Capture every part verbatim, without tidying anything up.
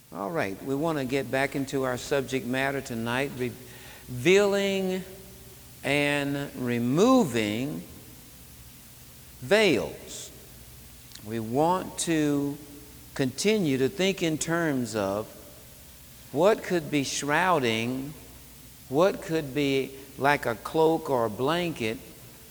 All right, we want to get back into our subject matter tonight, revealing and removing veils. We want to continue to think in terms of what could be shrouding, what could be like a cloak or a blanket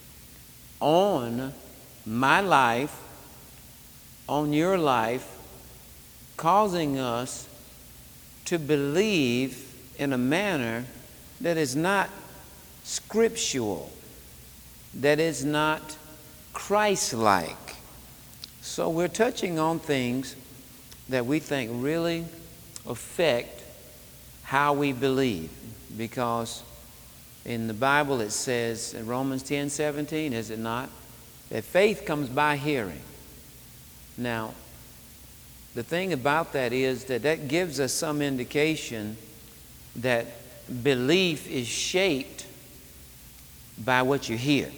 on my life, on your life, causing us to believe in a manner that is not scriptural, that is not Christ-like. So we're touching on things that we think really affect how we believe, because in the Bible it says in Romans ten seventeen, is it not, that faith comes by hearing. Now, the thing about that is that that gives us some indication that belief is shaped by what you hear.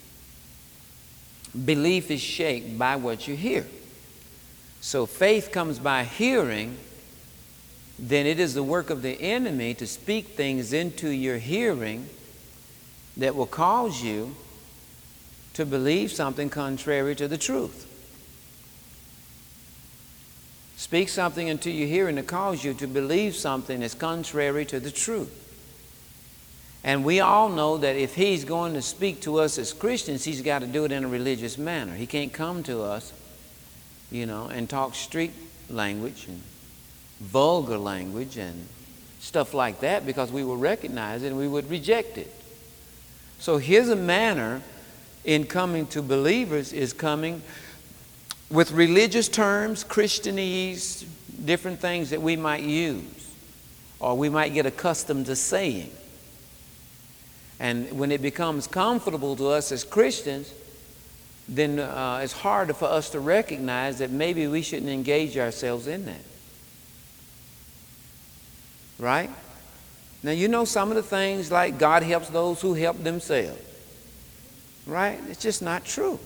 Belief is shaped by what you hear. So faith comes by hearing, then it is the work of the enemy to speak things into your hearing that will cause you to believe something contrary to the truth. Speak something into your hearing to cause you to believe something that's contrary to the truth. And we all know that if he's going to speak to us as Christians, he's got to do it in a religious manner. He can't come to us, you know, and talk street language and vulgar language and stuff like that, because we will recognize it and we would reject it. So here's a manner in coming to believers, is coming with religious terms, Christianese, different things that we might use or we might get accustomed to saying. And when it becomes comfortable to us as Christians, then uh, it's harder for us to recognize that maybe we shouldn't engage ourselves in that. Right? Now, you know some of the things like God helps those who help themselves. Right? It's just not true.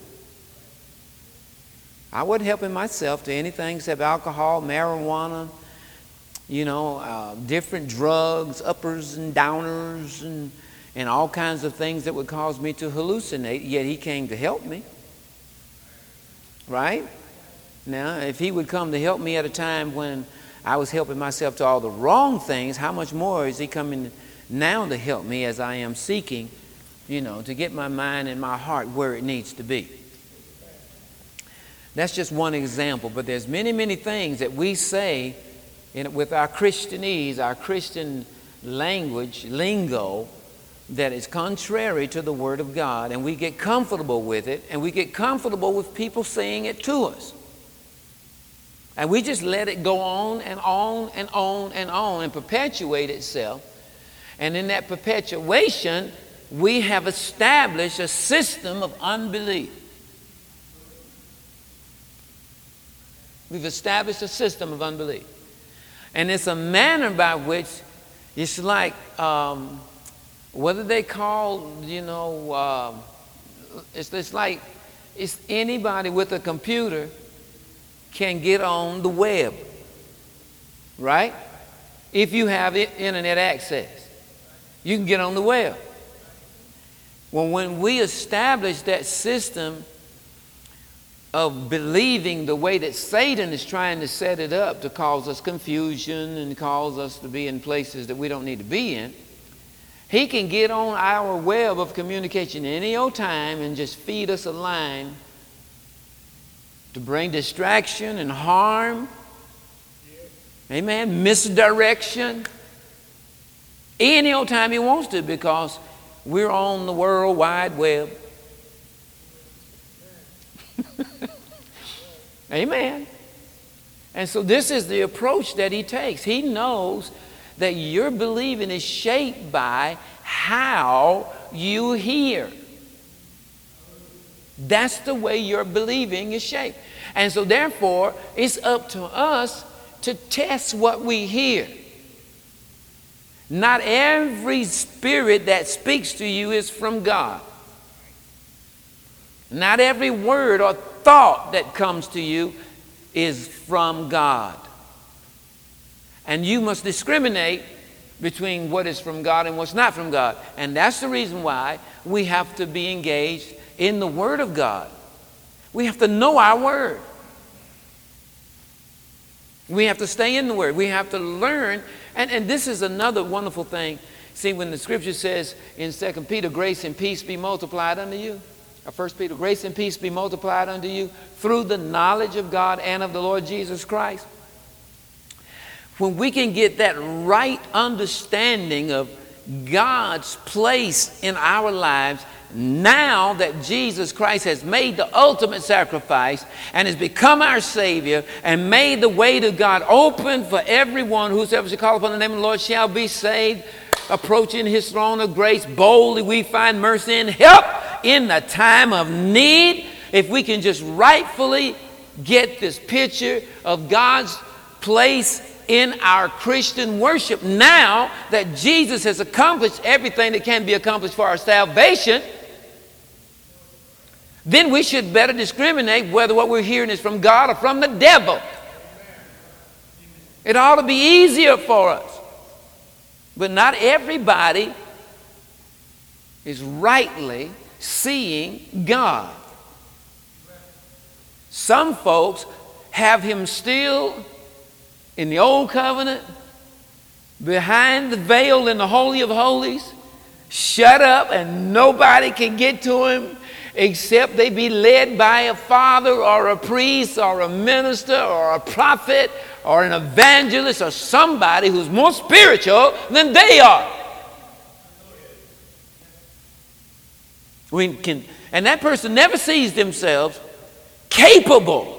I wasn't helping myself to anything except alcohol, marijuana, you know, uh, different drugs, uppers and downers, and, and all kinds of things that would cause me to hallucinate, yet he came to help me. Right? Now, if he would come to help me at a time when I was helping myself to all the wrong things, how much more is he coming now to help me as I am seeking, you know, to get my mind and my heart where it needs to be. That's just one example, but there's many, many things that we say in, with our Christianese, our Christian language, lingo, that is contrary to the Word of God, and we get comfortable with it, and we get comfortable with people saying it to us. And we just let it go on and on and on and on and perpetuate itself. And in that perpetuation, we have established a system of unbelief. We've established a system of unbelief. And it's a manner by which it's like, um, what do they call, you know, uh, it's, it's like it's anybody with a computer can get on the web, right? If you have internet access, you can get on the web. Well, when we establish that system of believing the way that Satan is trying to set it up to cause us confusion and cause us to be in places that we don't need to be in, he can get on our web of communication any old time and just feed us a line to bring distraction and harm, amen, misdirection, any old time he wants to, because we're on the World Wide Web. Amen. And so this is the approach that he takes. He knows that your believing is shaped by how you hear. That's the way your believing is shaped. And so therefore, it's up to us to test what we hear. Not every spirit that speaks to you is from God. Not every word or thought that comes to you is from God. And you must discriminate between what is from God and what's not from God. And that's the reason why we have to be engaged in the Word of God. We have to know our Word. We have to stay in the Word. We have to learn. And, and this is another wonderful thing. See, when the Scripture says in Second Peter, grace and peace be multiplied unto you. Or First Peter, grace and peace be multiplied unto you through the knowledge of God and of the Lord Jesus Christ. When we can get that right understanding of God's place in our lives, now that Jesus Christ has made the ultimate sacrifice and has become our Savior and made the way to God open for everyone, whosoever shall call upon the name of the Lord shall be saved. Approaching his throne of grace, boldly we find mercy and help in the time of need. If we can just rightfully get this picture of God's place in our Christian worship, now that Jesus has accomplished everything that can be accomplished for our salvation, then we should better discriminate whether what we're hearing is from God or from the devil. It ought to be easier for us. But not everybody is rightly seeing God. Some folks have him still in the old covenant, behind the veil in the Holy of Holies, shut up, and nobody can get to him except they be led by a father or a priest or a minister or a prophet or an evangelist or somebody who's more spiritual than they are. We can, and that person never sees themselves capable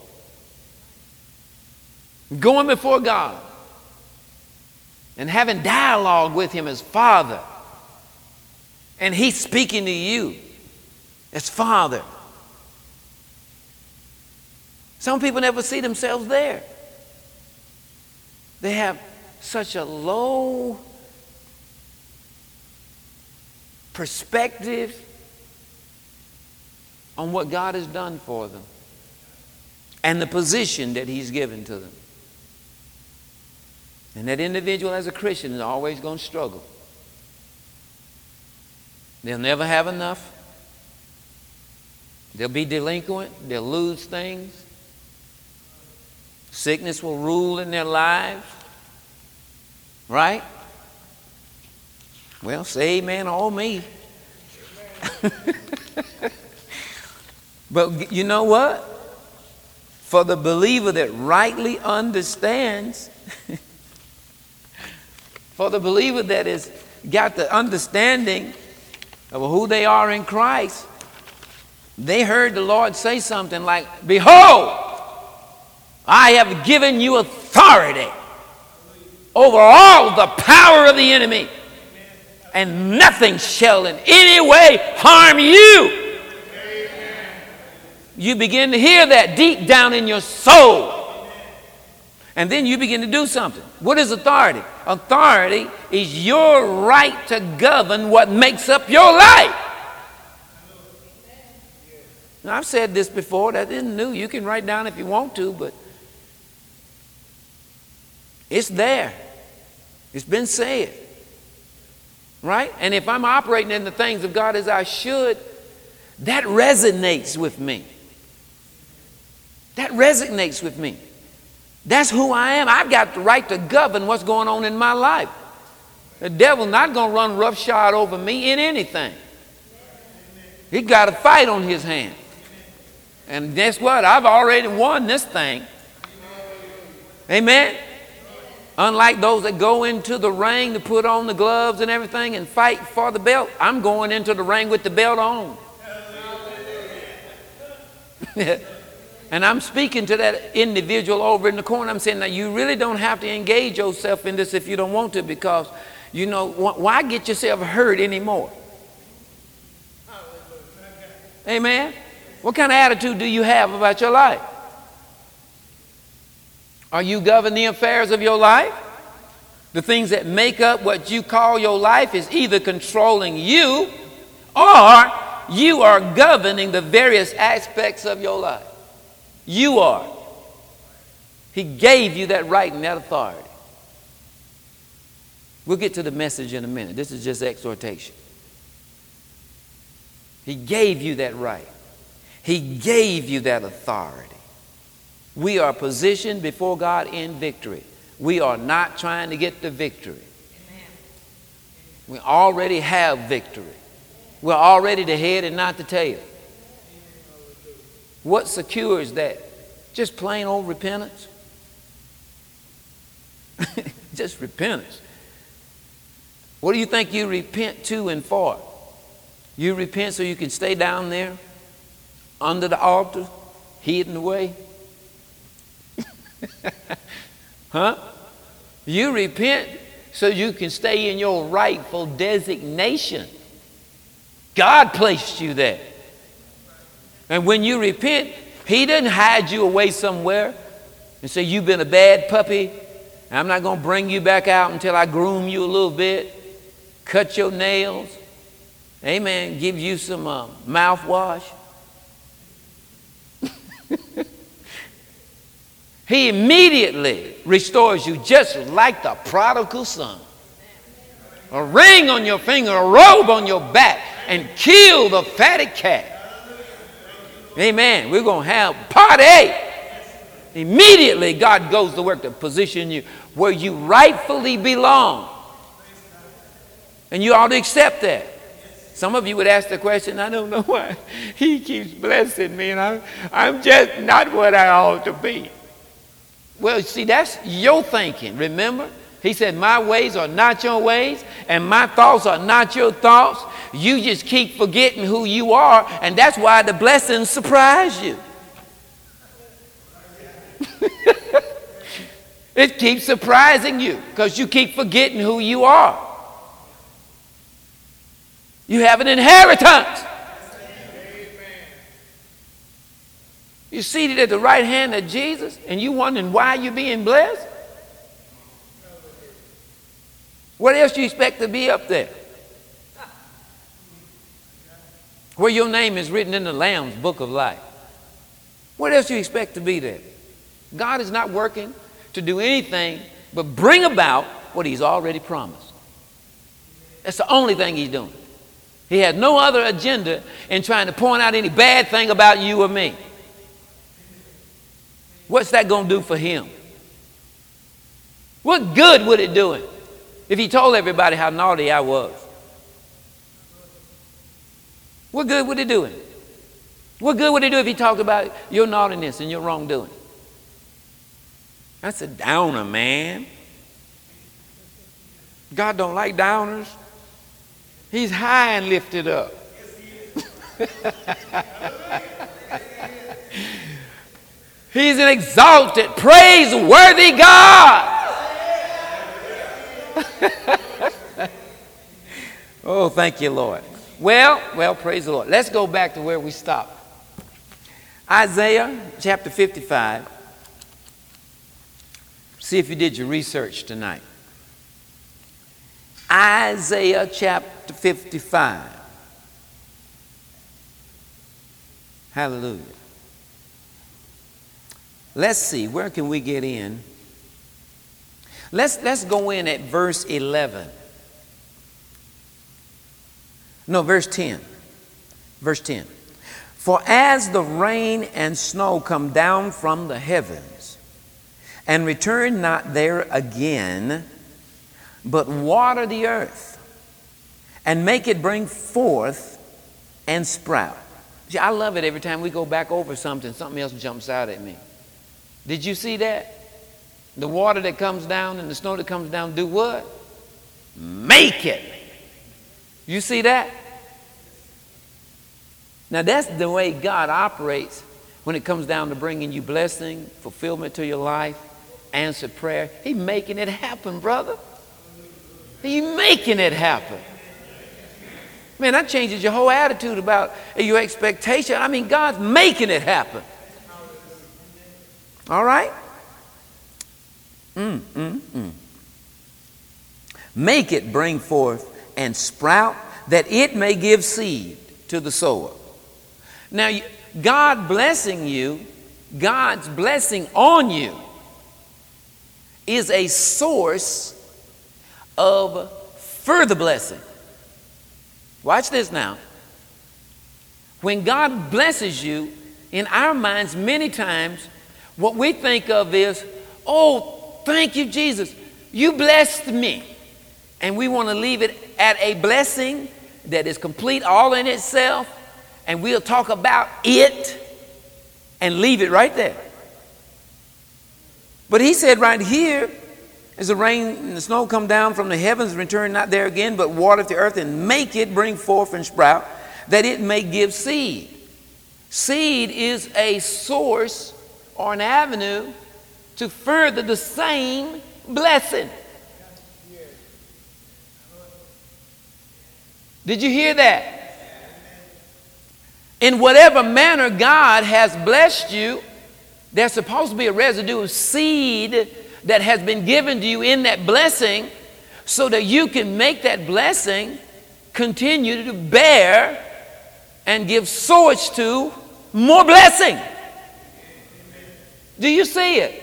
of going before God and having dialogue with him as Father, and he's speaking to you as Father. Some people never see themselves there. They have such a low perspective on what God has done for them and the position that he's given to them. And that individual as a Christian is always going to struggle. They'll never have enough. They'll be delinquent. They'll lose things. Sickness will rule in their lives. Right? Well, say amen all me. But you know what? For the believer that rightly understands, for the believer that has got the understanding of who they are in Christ, they heard the Lord say something like, behold, I have given you authority over all the power of the enemy, and nothing shall in any way harm you. You begin to hear that deep down in your soul. And then you begin to do something. What is authority? Authority is your right to govern what makes up your life. Now, I've said this before. That isn't new. You can write down if you want to, but it's there. It's been said. Right? And if I'm operating in the things of God as I should, that resonates with me. That resonates with me. That's who I am. I've got the right to govern what's going on in my life. The devil's not going to run roughshod over me in anything. He's got a fight on his hand. And guess what? I've already won this thing. Amen? Unlike those that go into the ring to put on the gloves and everything and fight for the belt, I'm going into the ring with the belt on. And I'm speaking to that individual over in the corner. I'm saying, now you really don't have to engage yourself in this if you don't want to, because, you know, why get yourself hurt anymore? Amen? What kind of attitude do you have about your life? Are you governing the affairs of your life? The things that make up what you call your life is either controlling you, or you are governing the various aspects of your life. You are. He gave you that right and that authority. We'll get to the message in a minute. This is just exhortation. He gave you that right. He gave you that authority. We are positioned before God in victory. We are not trying to get the victory. We already have victory. We're already the head and not the tail. What secures that? Just plain old repentance. Just repentance. What do you think you repent to and for? You repent so you can stay down there under the altar, hidden away? Huh? You repent so you can stay in your rightful designation. God placed you there. And when you repent, He didn't hide you away somewhere and say, you've been a bad puppy. I'm not going to bring you back out until I groom you a little bit, cut your nails, amen, give you some uh, mouthwash. He immediately restores you just like the prodigal son. A ring on your finger, a robe on your back, and kill the fatted calf. Amen. We're going to have party. Immediately God goes to work to position you where you rightfully belong. And you ought to accept that. Some of you would ask the question, I don't know why He keeps blessing me and I'm, I'm just not what I ought to be. Well, see, that's your thinking. Remember, He said, my ways are not your ways and my thoughts are not your thoughts. You just keep forgetting who you are, and that's why the blessings surprise you. It keeps surprising you because you keep forgetting who you are. You have an inheritance. You're seated at the right hand of Jesus and you wondering why you're being blessed? What else do you expect to be up there? Where your name is written in the Lamb's book of life. What else do you expect to be there? God is not working to do anything but bring about what He's already promised. That's the only thing He's doing. He has no other agenda in trying to point out any bad thing about you or me. What's that going to do for Him? What good would it do Him if He told everybody how naughty I was? What good would it do Him? What good would it do if He talked about your naughtiness and your wrongdoing? That's a downer, man. God don't like downers. He's high and lifted up. He's an exalted, praiseworthy God. Oh, thank you, Lord. Well, well, praise the Lord. Let's go back to where we stopped. Isaiah chapter fifty-five. See if you did your research tonight. Isaiah chapter fifty-five. Hallelujah. Let's see, where can we get in? Let's, let's go in at verse eleven. No, verse ten. Verse ten. For as the rain and snow come down from the heavens, and return not there again, but water the earth, and make it bring forth and sprout. See, I love it every time we go back over something, something else jumps out at me. Did you see that? The water that comes down and the snow that comes down do what? Make it. You see that? Now that's the way God operates when it comes down to bringing you blessing, fulfillment to your life, answered prayer. He's making it happen, brother. He's making it happen. Man, that changes your whole attitude about your expectation. I mean, God's making it happen. All right? Mm, mm, mm. Make it bring forth and sprout, that it may give seed to the sower. Now, God blessing you, God's blessing on you is a source of further blessing. Watch this now. When God blesses you, in our minds, many times, what we think of is, oh, thank you, Jesus. You blessed me. And we want to leave it at a blessing that is complete all in itself. And we'll talk about it and leave it right there. But he said right here, as the rain and the snow come down from the heavens, return not there again, but water the earth and make it bring forth and sprout, that it may give seed. Seed is a source or an avenue to further the same blessing. Did you hear that? In whatever manner God has blessed you, there's supposed to be a residue of seed that has been given to you in that blessing so that you can make that blessing continue to bear and give source to more blessing. Do you see it?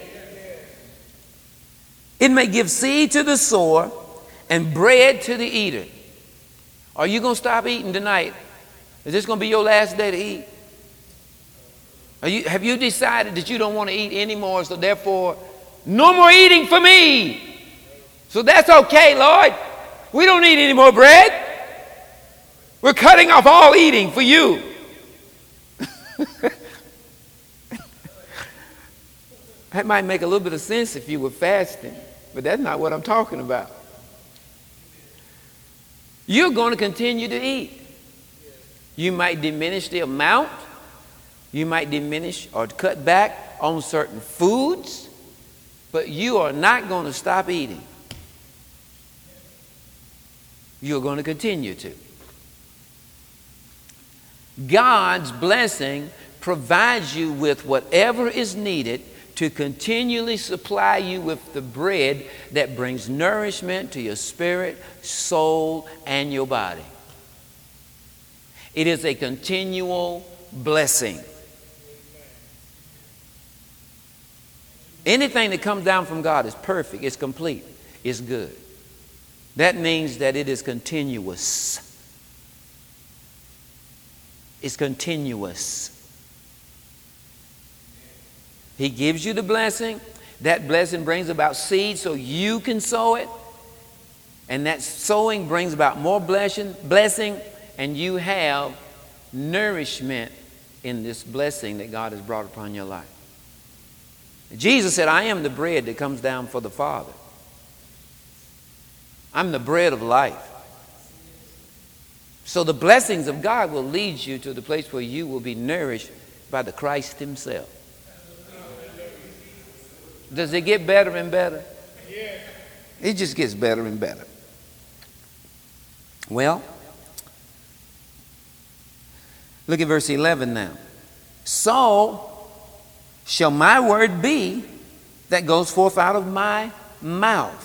It may give seed to the sower and bread to the eater. Are you going to stop eating tonight? Is this going to be your last day to eat? Are you, have you decided that you don't want to eat anymore, so therefore, no more eating for me? So that's okay, Lord. We don't need any more bread. We're cutting off all eating for you. That might make a little bit of sense if you were fasting, but that's not what I'm talking about. You're going to continue to eat. You might diminish the amount. You might diminish or cut back on certain foods, but you are not going to stop eating. You're going to continue to. God's blessing provides you with whatever is needed to continually supply you with the bread that brings nourishment to your spirit, soul, and your body. It is a continual blessing. Anything that comes down from God is perfect, it's complete, it's good. That means that it is continuous. It's continuous. He gives you the blessing. That blessing brings about seed so you can sow it. And that sowing brings about more blessing, blessing, and you have nourishment in this blessing that God has brought upon your life. Jesus said, I am the bread that comes down for the Father. I'm the bread of life. So the blessings of God will lead you to the place where you will be nourished by the Christ himself. Does it get better and better? It just gets better and better. Well, look at verse eleven now. So shall my word be that goes forth out of my mouth.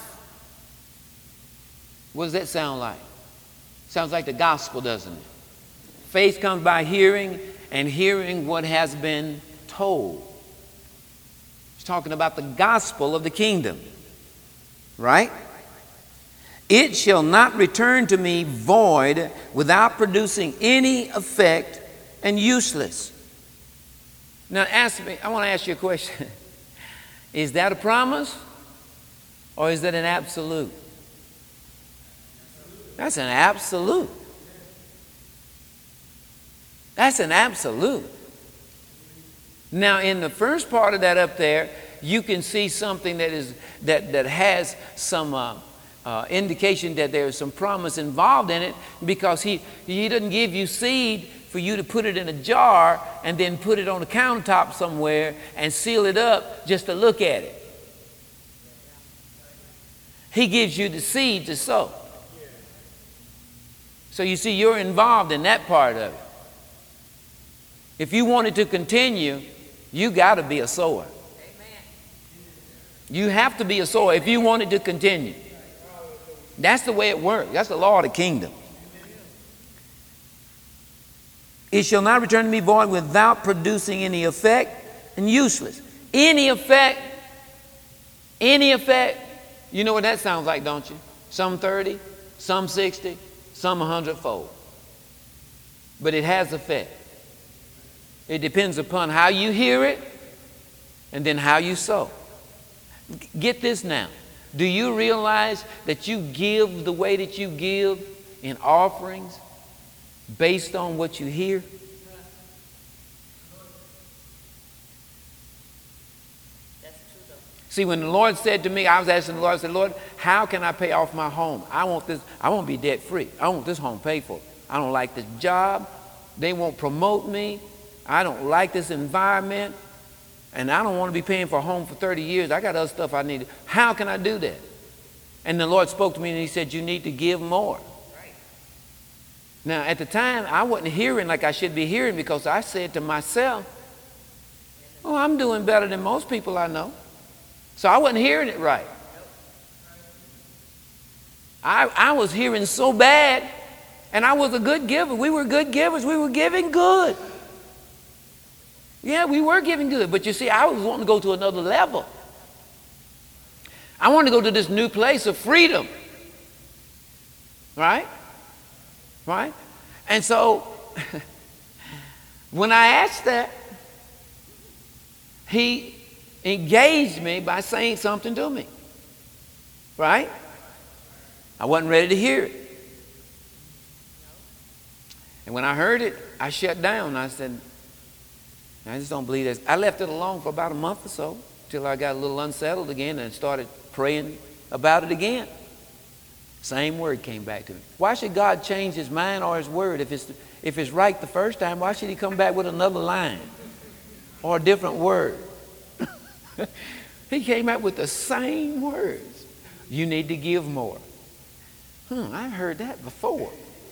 What does that sound like? Sounds like the gospel, doesn't it? Faith comes by hearing, and hearing what has been told. He's talking about the gospel of the kingdom, right? It shall not return to me void, without producing any effect, and useless. Now ask me, I want to ask you a question. Is that a promise or is that an absolute? That's an absolute. That's an absolute. Now in the first part of that up there, you can see something that is that that has some uh, uh, indication that there is some promise involved in it, because he he doesn't give you seed for you to put it in a jar and then put it on a countertop somewhere and seal it up just to look at it. He gives you the seed to sow. So you see, you're involved in that part of it. If you want it to continue, you got to be a sower. You have to be a sower if you want it to continue. That's the way it works. That's the law of the kingdom. It shall not return to me void, without producing any effect, and useless. Any effect, any effect. You know what that sounds like, don't you? some thirty, some sixty, some a hundredfold. But it has effect. It depends upon how you hear it and then how you sow. Get this now. Do you realize that you give the way that you give in offerings based on what you hear? See, when the Lord said to me, I was asking the Lord, I said, Lord, how can I pay off my home? I want this, I want to be debt free. I want this home paid for. I don't like this job. They won't promote me. I don't like this environment. And I don't want to be paying for a home for thirty years. I got other stuff I need. How can I do that? And the Lord spoke to me and he said, you need to give more. Right. Now, at the time, I wasn't hearing like I should be hearing because I said to myself, oh, I'm doing better than most people I know. So I wasn't hearing it right. I, I was hearing so bad, and I was a good giver. We were good givers. We were giving good. Yeah, we were giving good. But you see, I was wanting to go to another level. I wanted to go to this new place of freedom. Right? Right? And so, when I asked that, he engaged me by saying something to me. Right? I wasn't ready to hear it. And when I heard it, I shut down. I said, I just don't believe this. I left it alone for about a month or so till I got a little unsettled again and started praying about it again. Same word came back to me. Why should God change his mind or his word? If it's, if it's right the first time, why should he come back with another line or a different word? He came out with the same words. You need to give more. Hmm, I've heard that before.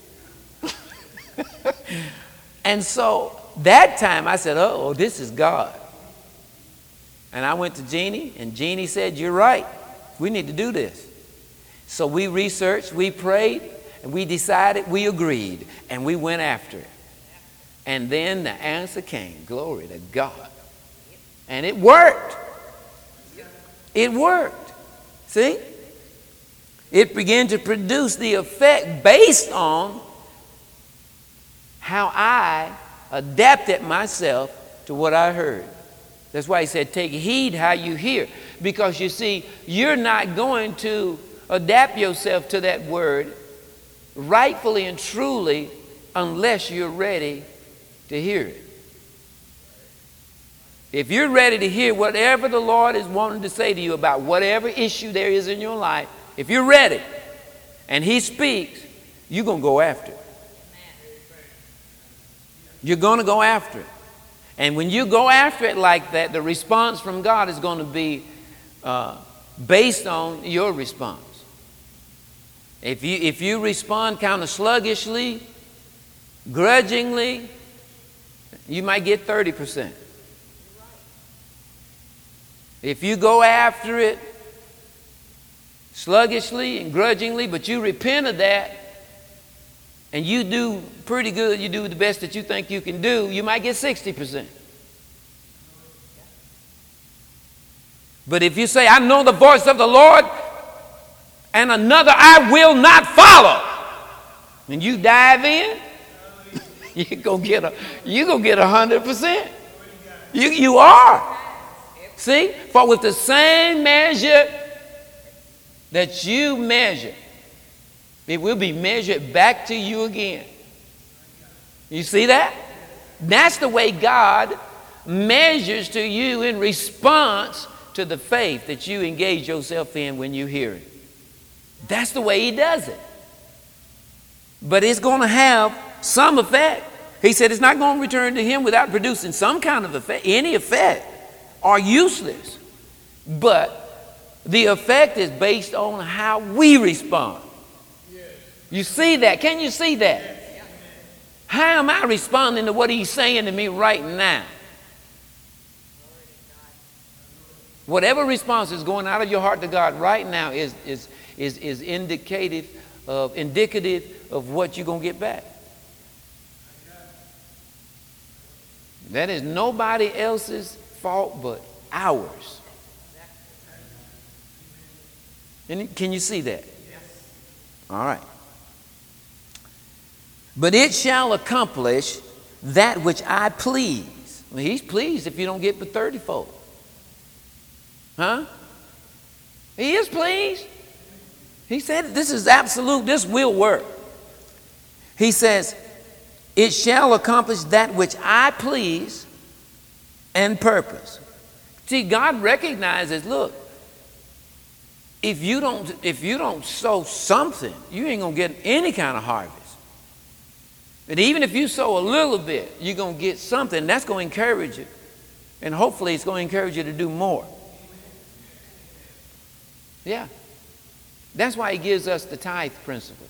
And so that time I said, oh, this is God. And I went to Jeannie, and Jeannie said, you're right. We need to do this. So we researched, we prayed, and we decided, we agreed, and we went after it. And then the answer came. Glory to God. And it worked. It worked. See? It began to produce the effect based on how I adapted myself to what I heard. That's why he said, take heed how you hear. Because you see, you're not going to adapt yourself to that word rightfully and truly unless you're ready to hear it. If you're ready to hear whatever the Lord is wanting to say to you about whatever issue there is in your life, if you're ready and he speaks, you're going to go after it. You're going to go after it. And when you go after it like that, the response from God is going to be uh, based on your response. If you, if you respond kind of sluggishly, grudgingly, you might get thirty percent. If you go after it sluggishly and grudgingly, but you repent of that, and you do pretty good, you do the best that you think you can do, you might get sixty percent. But if you say, I know the voice of the Lord, and another I will not follow, and you dive in, you're going to get a, you're going to get one hundred percent. You, you are. See? For with the same measure that you measure, it will be measured back to you again. You see that? That's the way God measures to you in response to the faith that you engage yourself in when you hear it. That's the way he does it. But it's going to have some effect. He said it's not going to return to him without producing some kind of effect. Any effect are useless. But the effect is based on how we respond. You see that? Can you see that? How am I responding to what he's saying to me right now? Whatever response is going out of your heart to God right now is, is, is, is indicative of, indicative of what you're going to get back. That is nobody else's fault but ours. And can you see that? All right. But it shall accomplish that which I please. Well, he's pleased if you don't get the thirty-fold. Huh? He is pleased. He said this is absolute. This will work. He says, it shall accomplish that which I please and purpose. See, God recognizes, look, if you don't, if you don't sow something, you ain't gonna get any kind of harvest. But even if you sow a little bit, you're gonna get something that's gonna encourage you. And hopefully it's gonna encourage you to do more. Yeah. That's why he gives us the tithe principle.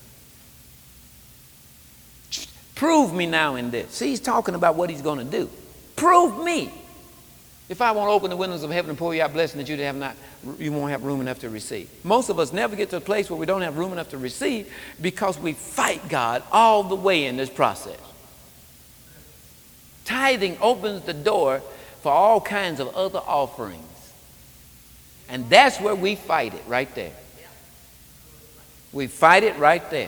Prove me now in this. See, he's talking about what he's going to do. Prove me. If I won't open the windows of heaven and pour you out blessing that you have not, you won't have room enough to receive. Most of us never get to a place where we don't have room enough to receive because we fight God all the way in this process. Tithing opens the door for all kinds of other offerings. And that's where we fight it, right there. We fight it right there.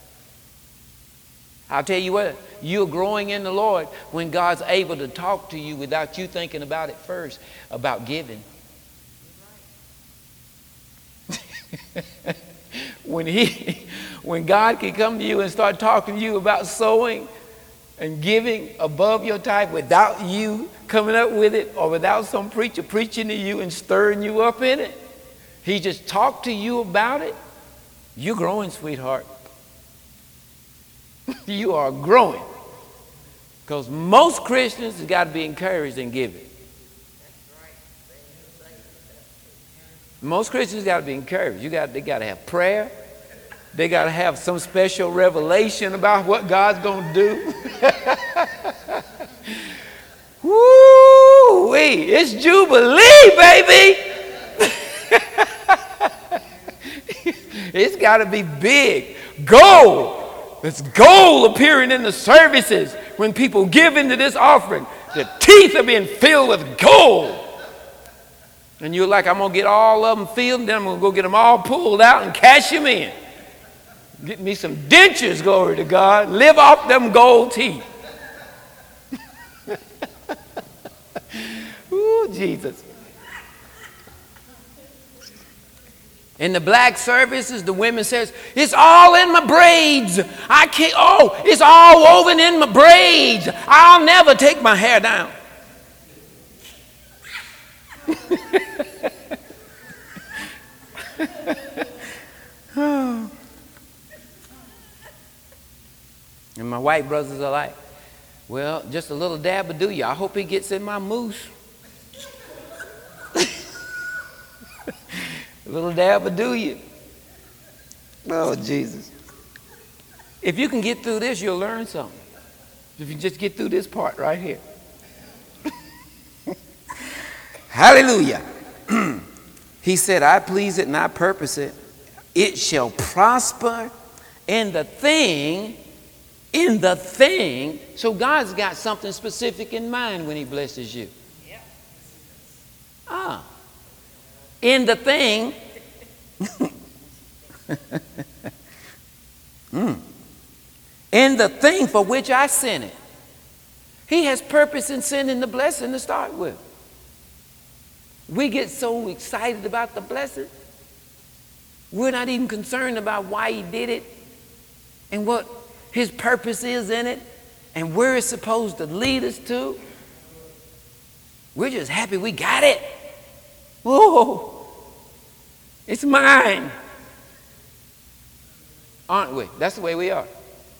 I'll tell you what, you're growing in the Lord when God's able to talk to you without you thinking about it first, about giving. when he, when God can come to you and start talking to you about sowing and giving above your tithe without you coming up with it or without some preacher preaching to you and stirring you up in it, he just talked to you about it. You're growing, sweetheart. You are growing. Because most Christians have got to be encouraged in giving. Most Christians got to be encouraged. You got, they got to have prayer. They got to have some special revelation about what God's going to do. Woo-wee, it's Jubilee, baby. It's got to be big. Gold. It's gold appearing in the services when people give into this offering. The teeth are being filled with gold. And you're like, I'm going to get all of them filled, and then I'm going to go get them all pulled out and cash them in. Get me some dentures, glory to God. Live off them gold teeth. Ooh, Jesus. In the black services, the women says, it's all in my braids. I can't, oh, it's all woven in my braids. I'll never take my hair down. And my white brothers are like, well, just a little dab will do you. I hope he gets in my mousse. A little dab will do you. Oh, Jesus. If you can get through this, you'll learn something. If you just get through this part right here. Hallelujah. He said, I please it and I purpose it. It shall prosper in the thing, in the thing. So God's got something specific in mind when he blesses you. Ah. In the thing. mm. In the thing for which I sent it. He has purpose in sending the blessing to start with. We get so excited about the blessing. We're not even concerned about why he did it and what his purpose is in it and where it's supposed to lead us to. We're just happy we got it. Whoa, it's mine. Aren't we? That's the way we are.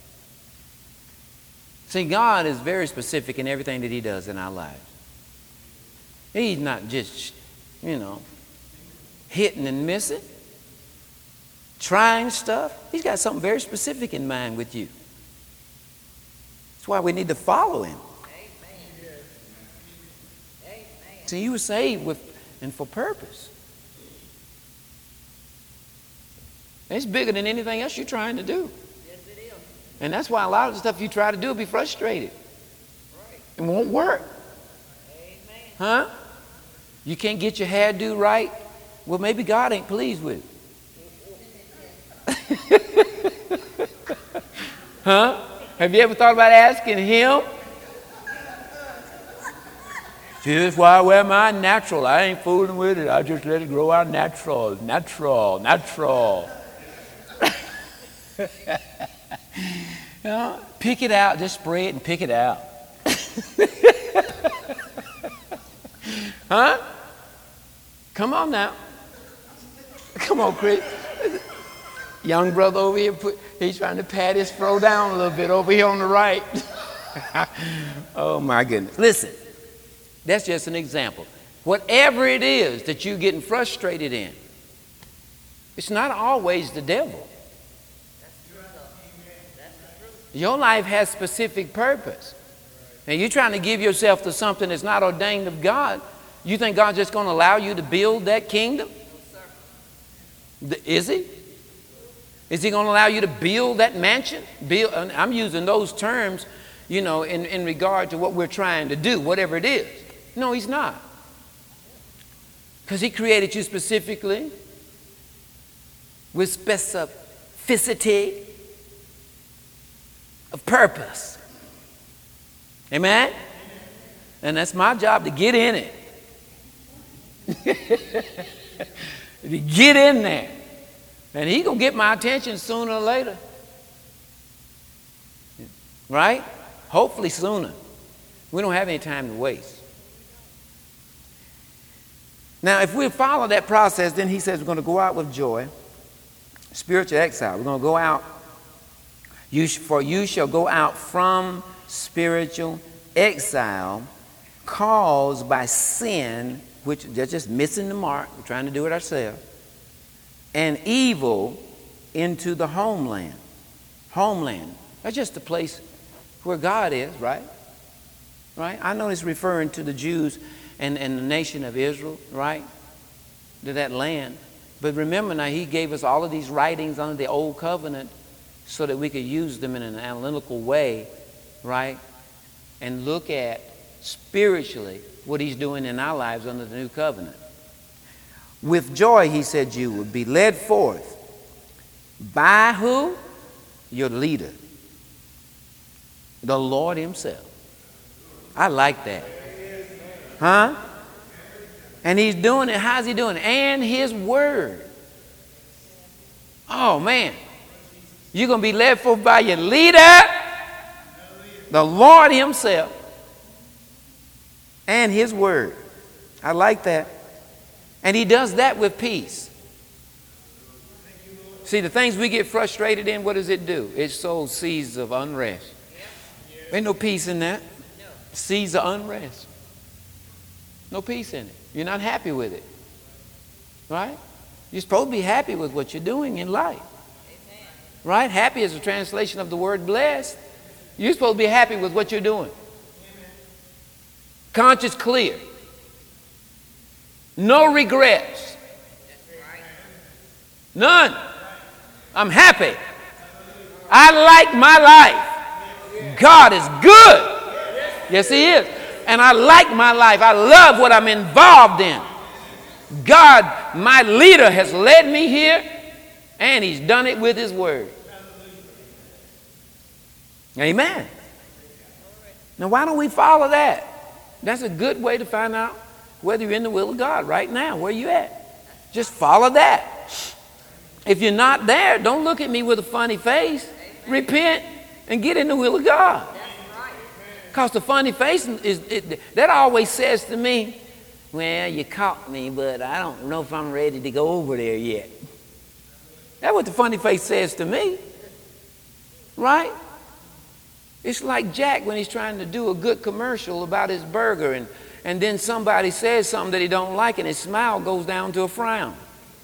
See, God is very specific in everything that he does in our lives. He's not just, you know, hitting and missing, trying stuff. He's got something very specific in mind with you. That's why we need to follow him. Amen. Amen. See, you were saved with and for purpose. It's bigger than anything else you're trying to do. Yes, it is. And that's why a lot of the stuff you try to do will be frustrated. Right. It won't work. Amen. Huh? You can't get your hairdo right? Well, maybe God ain't pleased with it. Huh? Have you ever thought about asking him? See, that's why I wear mine natural. I ain't fooling with it. I just let it grow out natural, natural, natural. You know, pick it out. Just spray it and pick it out. Huh? Come on now. Come on, Chris. Young brother over here, put, he's trying to pat his fro down a little bit over here on the right. Oh, my goodness. Listen, that's just an example. Whatever it is that you're getting frustrated in, it's not always the devil. Your life has specific purpose. And you're trying to give yourself to something that's not ordained of God. You think God's just going to allow you to build that kingdom? Is he? Is he going to allow you to build that mansion? Build, I'm using those terms, you know, in, in regard to what we're trying to do, whatever it is. No, he's not. Because he created you specifically with specificity of purpose. Amen? And that's my job, to get in it. To get in there. And he's going to get my attention sooner or later. Right? Hopefully sooner. We don't have any time to waste. Now, if we follow that process, then he says we're going to go out with joy. Spiritual exile. We're going to go out. You, for you shall go out from spiritual exile caused by sin, which they're just missing the mark. We're trying to do it ourselves. And evil into the homeland. Homeland. That's just the place where God is, right? Right? I know it's referring to the Jews and, and the nation of Israel, right? To that land. But remember now, he gave us all of these writings under the old covenant so that we could use them in an analytical way, right? And look at spiritually what he's doing in our lives under the new covenant. With joy, he said, you would be led forth by who? Your leader. The Lord himself. I like that. Huh? And he's doing it. How's he doing it? And his word. Oh, man. You're going to be led forth by your leader, the Lord himself, and his word. I like that. And he does that with peace. See, the things we get frustrated in, what does it do? It sows seeds of unrest. Ain't no peace in that. Seeds of unrest. No peace in it. You're not happy with it. Right? You're supposed to be happy with what you're doing in life. Right? Happy is a translation of the word blessed. You're supposed to be happy with what you're doing. Conscience clear. No regrets. None. I'm happy. I like my life. God is good. Yes, he is. And I like my life. I love what I'm involved in. God, my leader, has led me here, and he's done it with his word. Amen. Now, why don't we follow that? That's a good way to find out whether you're in the will of God right now. Where you at? Just follow that. If you're not there, don't look at me with a funny face. Repent and get in the will of God. Because the funny face, is it, that always says to me, well, you caught me, but I don't know if I'm ready to go over there yet. That's what the funny face says to me. Right? It's like Jack when he's trying to do a good commercial about his burger, and, and then somebody says something that he don't like, and his smile goes down to a frown.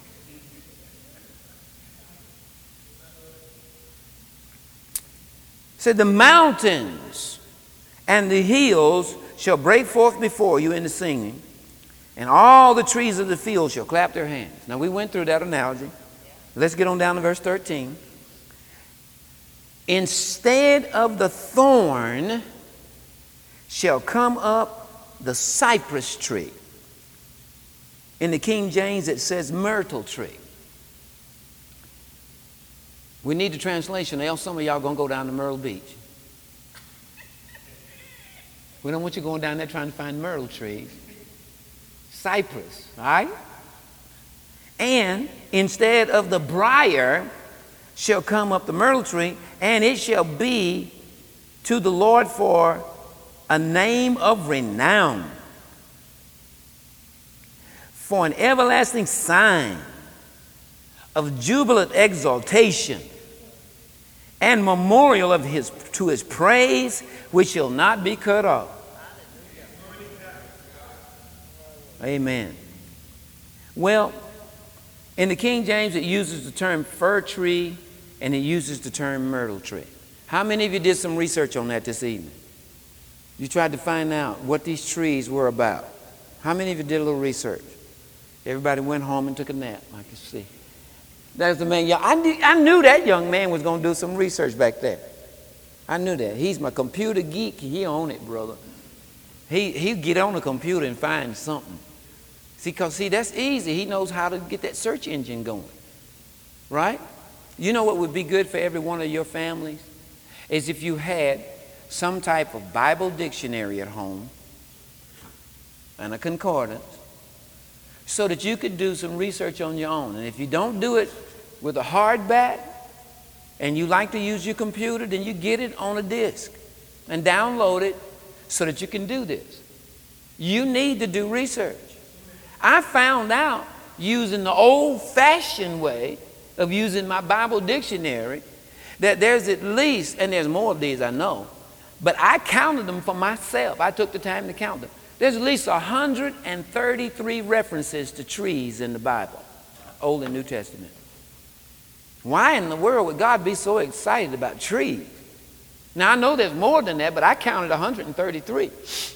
Said the mountains and the hills shall break forth before you in the singing, and all the trees of the field shall clap their hands. Now, we went through that analogy. Let's get on down to verse thirteen. Instead of the thorn shall come up the cypress tree. In the King James, it says myrtle tree. We need the translation, or else some of y'all going to go down to Myrtle Beach. We don't want you going down there trying to find myrtle trees. Cypress, all right? And instead of the briar shall come up the myrtle tree, and it shall be to the Lord for a name of renown, for an everlasting sign of jubilant exaltation, and memorial of his to his praise, which shall not be cut off. Amen. Well, in the King James, it uses the term fir tree and it uses the term myrtle tree. How many of you did some research on that this evening? You tried to find out what these trees were about. How many of you did a little research? Everybody went home and took a nap, I can see. That's the man. I knew, I knew that young man was going to do some research back there. I knew that. He's my computer geek. He on it, brother. He, he'd get on the computer and find something. See, because, see, that's easy. He knows how to get that search engine going. Right? You know what would be good for every one of your families? Is if you had some type of Bible dictionary at home and a concordance so that you could do some research on your own. And if you don't do it with a hardback and you like to use your computer, then you get it on a disk and download it so that you can do this. You need to do research. I found out using the old-fashioned way of using my Bible dictionary that there's at least, and there's more of these I know, but I counted them for myself. I took the time to count them. There's at least one hundred thirty-three references to trees in the Bible, Old and New Testament. Why in the world would God be so excited about trees? Now, I know there's more than that, but I counted one hundred thirty-three.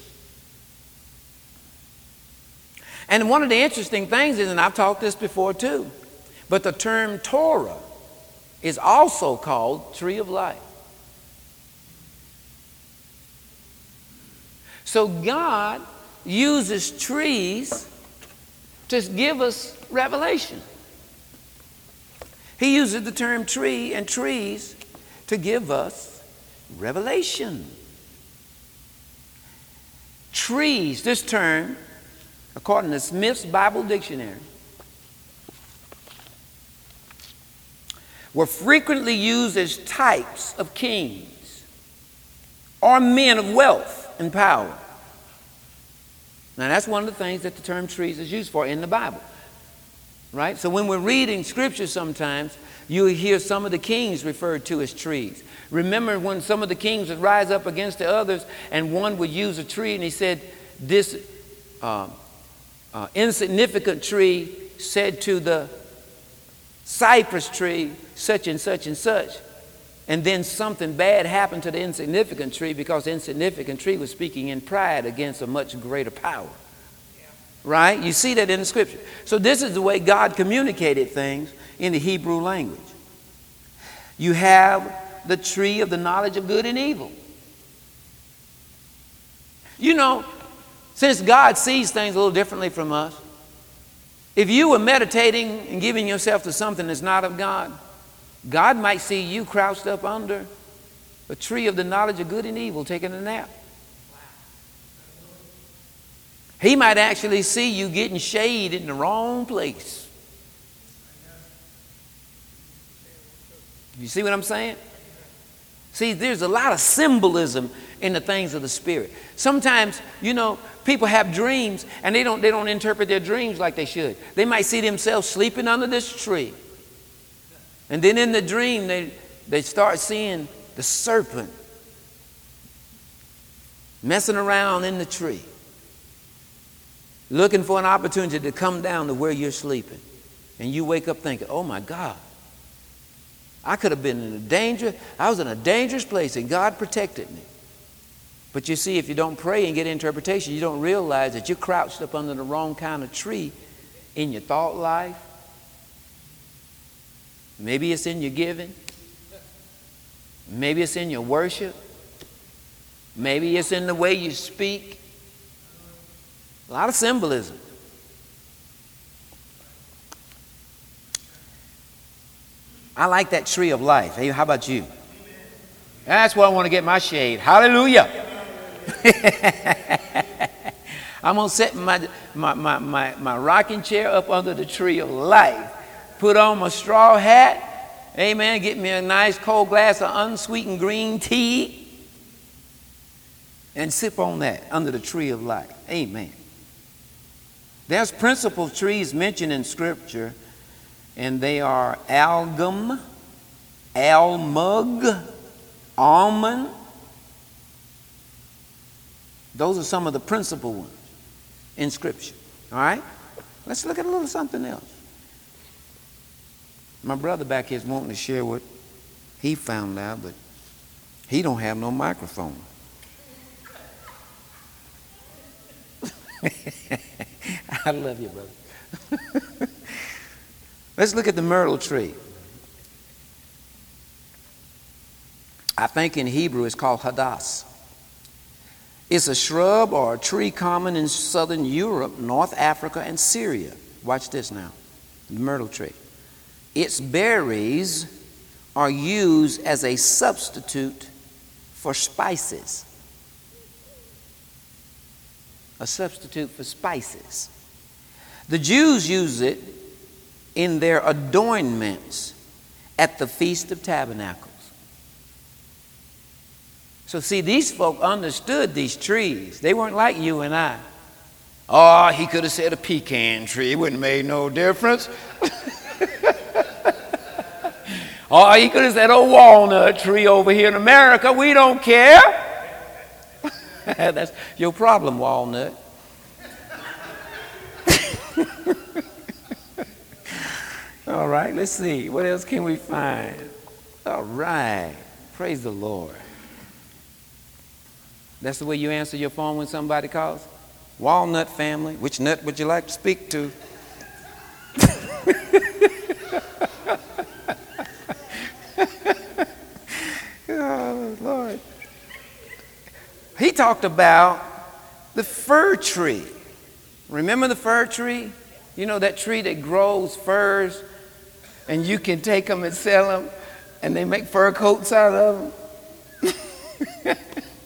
And one of the interesting things is, and I've talked this before too, but the term Torah is also called tree of life. So God uses trees to give us revelation. He uses the term tree and trees to give us revelation. Trees, this term, according to Smith's Bible Dictionary, were frequently used as types of kings or men of wealth and power. Now, that's one of the things that the term trees is used for in the Bible, right? So when we're reading scripture sometimes, you'll hear some of the kings referred to as trees. Remember when some of the kings would rise up against the others and one would use a tree and he said, this uh, uh, insignificant tree said to the cypress tree, such and such and such. And then something bad happened to the insignificant tree because the insignificant tree was speaking in pride against a much greater power. Right? You see that in the scripture. So this is the way God communicated things in the Hebrew language. You have the tree of the knowledge of good and evil. You know, since God sees things a little differently from us, if you were meditating and giving yourself to something that's not of God, God might see you crouched up under a tree of the knowledge of good and evil taking a nap. He might actually see you getting shade in the wrong place. You see what I'm saying? See, there's a lot of symbolism in the things of the Spirit. Sometimes, you know, people have dreams and they don't, they don't interpret their dreams like they should. They might see themselves sleeping under this tree. And then in the dream, they, they start seeing the serpent messing around in the tree, looking for an opportunity to come down to where you're sleeping. And you wake up thinking, oh my God, I could have been in a danger. I was in a dangerous place and God protected me. But you see, if you don't pray and get interpretation, you don't realize that you're crouched up under the wrong kind of tree in your thought life. Maybe it's in your giving. Maybe it's in your worship. Maybe it's in the way you speak. A lot of symbolism. I like that tree of life. Hey, how about you? That's where I want to get my shade. Hallelujah. I'm going to set my, my, my, my, my rocking chair up under the tree of life. Put on my straw hat. Amen. Get me a nice cold glass of unsweetened green tea. And sip on that under the tree of life. Amen. There's principal trees mentioned in Scripture, and they are algum, almug, almond. Those are some of the principal ones in Scripture. All right? Let's look at a little something else. My brother back here is wanting to share what he found out, but he don't have no microphone. I love you, brother. Let's look at the myrtle tree. I think in Hebrew it's called hadass. It's a shrub or a tree common in southern Europe, North Africa, and Syria. Watch this now. The myrtle tree. Its berries are used as a substitute for spices. A substitute for spices. The Jews use it in their adornments at the Feast of Tabernacles. So see, these folk understood these trees. They weren't like you and I. Oh, he could have said a pecan tree. It wouldn't have made no difference. Oh, he could have said a walnut tree over here in America. We don't care. That's your problem, walnut. All right, let's see. What else can we find? All right. Praise the Lord. That's the way you answer your phone when somebody calls? Walnut family. Which nut would you like to speak to? Oh, Lord. He talked about the fir tree. Remember the fir tree? You know that tree that grows firs, and you can take them and sell them, and they make fur coats out of them?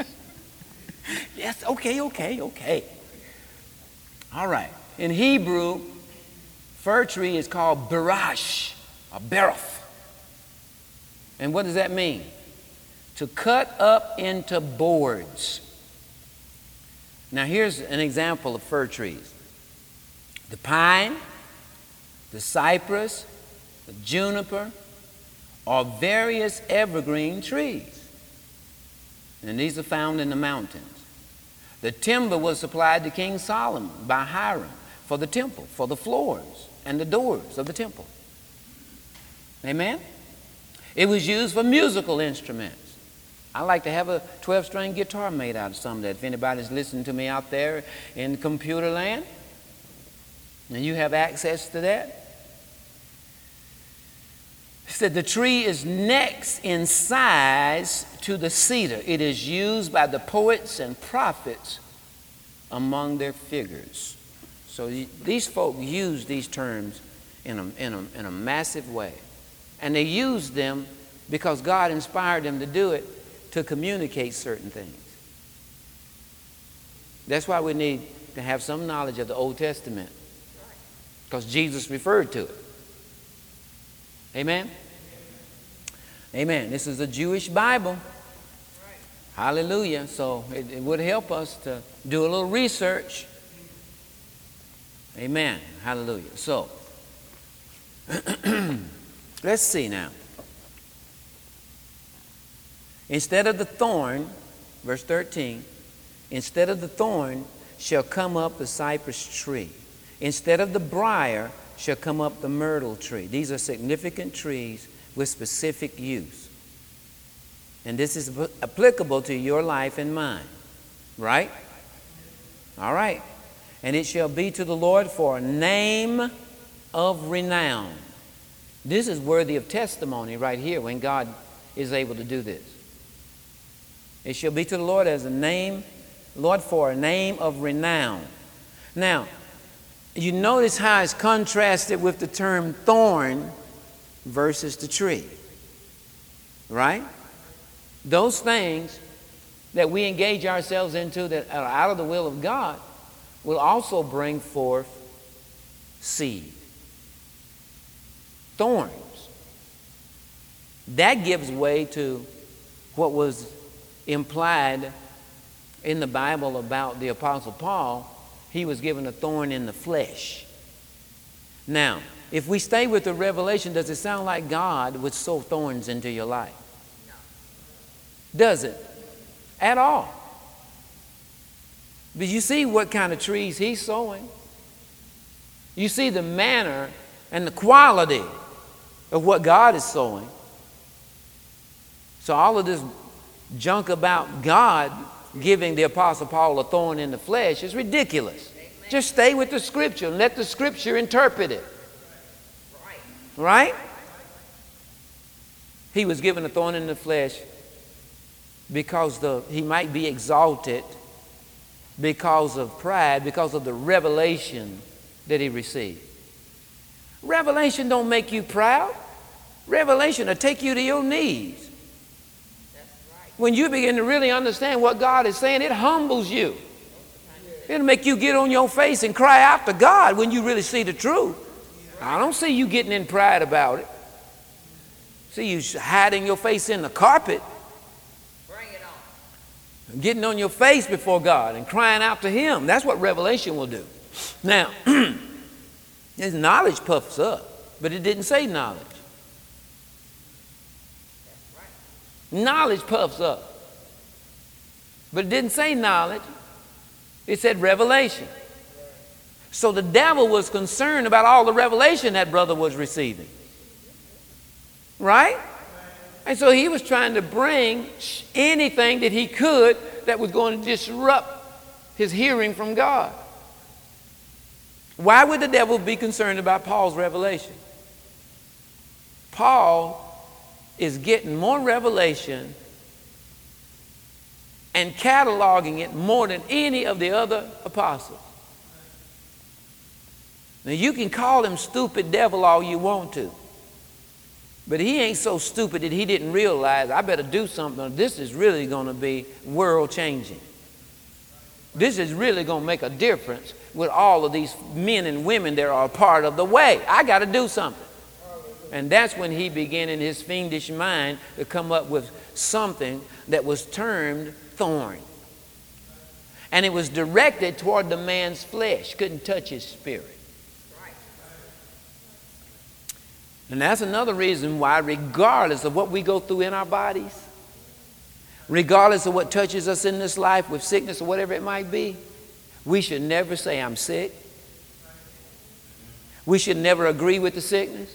Yes, okay, okay, okay. All right. In Hebrew, fir tree is called barash, or beroth. And what does that mean? To cut up into boards. Now here's an example of fir trees. The pine, the cypress, the juniper, are various evergreen trees. And these are found in the mountains. The timber was supplied to King Solomon by Hiram for the temple, for the floors and the doors of the temple. Amen? It was used for musical instruments. I like to have a twelve-string guitar made out of some of that. If anybody's listening to me out there in computer land, and you have access to that. He said the tree is next in size to the cedar. It is used by the poets and prophets among their figures. So these folk use these terms in a, in a, in a massive way. And they use them because God inspired them to do it, to communicate certain things. That's why we need to have some knowledge of the Old Testament, because Jesus referred to it. Amen? Amen. This is a Jewish Bible. Hallelujah. So it, it would help us to do a little research. Amen. Hallelujah. So, let's see now. Instead of the thorn, verse thirteen, instead of the thorn shall come up the cypress tree. Instead of the briar shall come up the myrtle tree. These are significant trees with specific use. And this is applicable to your life and mine. Right? All right. And it shall be to the Lord for a name of renown. This is worthy of testimony right here when God is able to do this. It shall be to the Lord as a name, Lord, for a name of renown. Now, you notice how it's contrasted with the term thorn versus the tree. Right? Those things that we engage ourselves into that are out of the will of God will also bring forth seed. Thorns. That gives way to what was implied in the Bible about the Apostle Paul. He was given a thorn in the flesh. Now, if we stay with the revelation, does it sound like God would sow thorns into your life? Does it? At all. But you see what kind of trees he's sowing. You see the manner and the quality of what God is sowing. So all of this junk about God giving the Apostle Paul a thorn in the flesh is ridiculous. Amen. Just stay with the Scripture and let the Scripture interpret it. Right? Right? He was given a thorn in the flesh because the, he might be exalted because of pride, because of the revelation that he received. Revelation don't make you proud. Revelation will take you to your knees. When you begin to really understand what God is saying, it humbles you. It'll make you get on your face and cry out to God when you really see the truth. I don't see you getting in pride about it. See you hiding your face in the carpet. Bring it on. Getting on your face before God and crying out to Him. That's what revelation will do. Now, His knowledge puffs up, but it didn't say knowledge. Knowledge puffs up. But it didn't say knowledge. It said revelation. So the devil was concerned about all the revelation that brother was receiving. Right? And so he was trying to bring anything that he could that was going to disrupt his hearing from God. Why would the devil be concerned about Paul's revelation? Paul is getting more revelation and cataloging it more than any of the other apostles. Now you can call him stupid devil all you want to, but he ain't so stupid that he didn't realize I better do something. This is really going to be world changing. This is really going to make a difference with all of these men and women that are a part of the way. I got to do something. And that's when he began in his fiendish mind to come up with something that was termed thorn. And it was directed toward the man's flesh, couldn't touch his spirit. And that's another reason why, regardless of what we go through in our bodies, regardless of what touches us in this life with sickness or whatever it might be, we should never say, I'm sick. We should never agree with the sickness.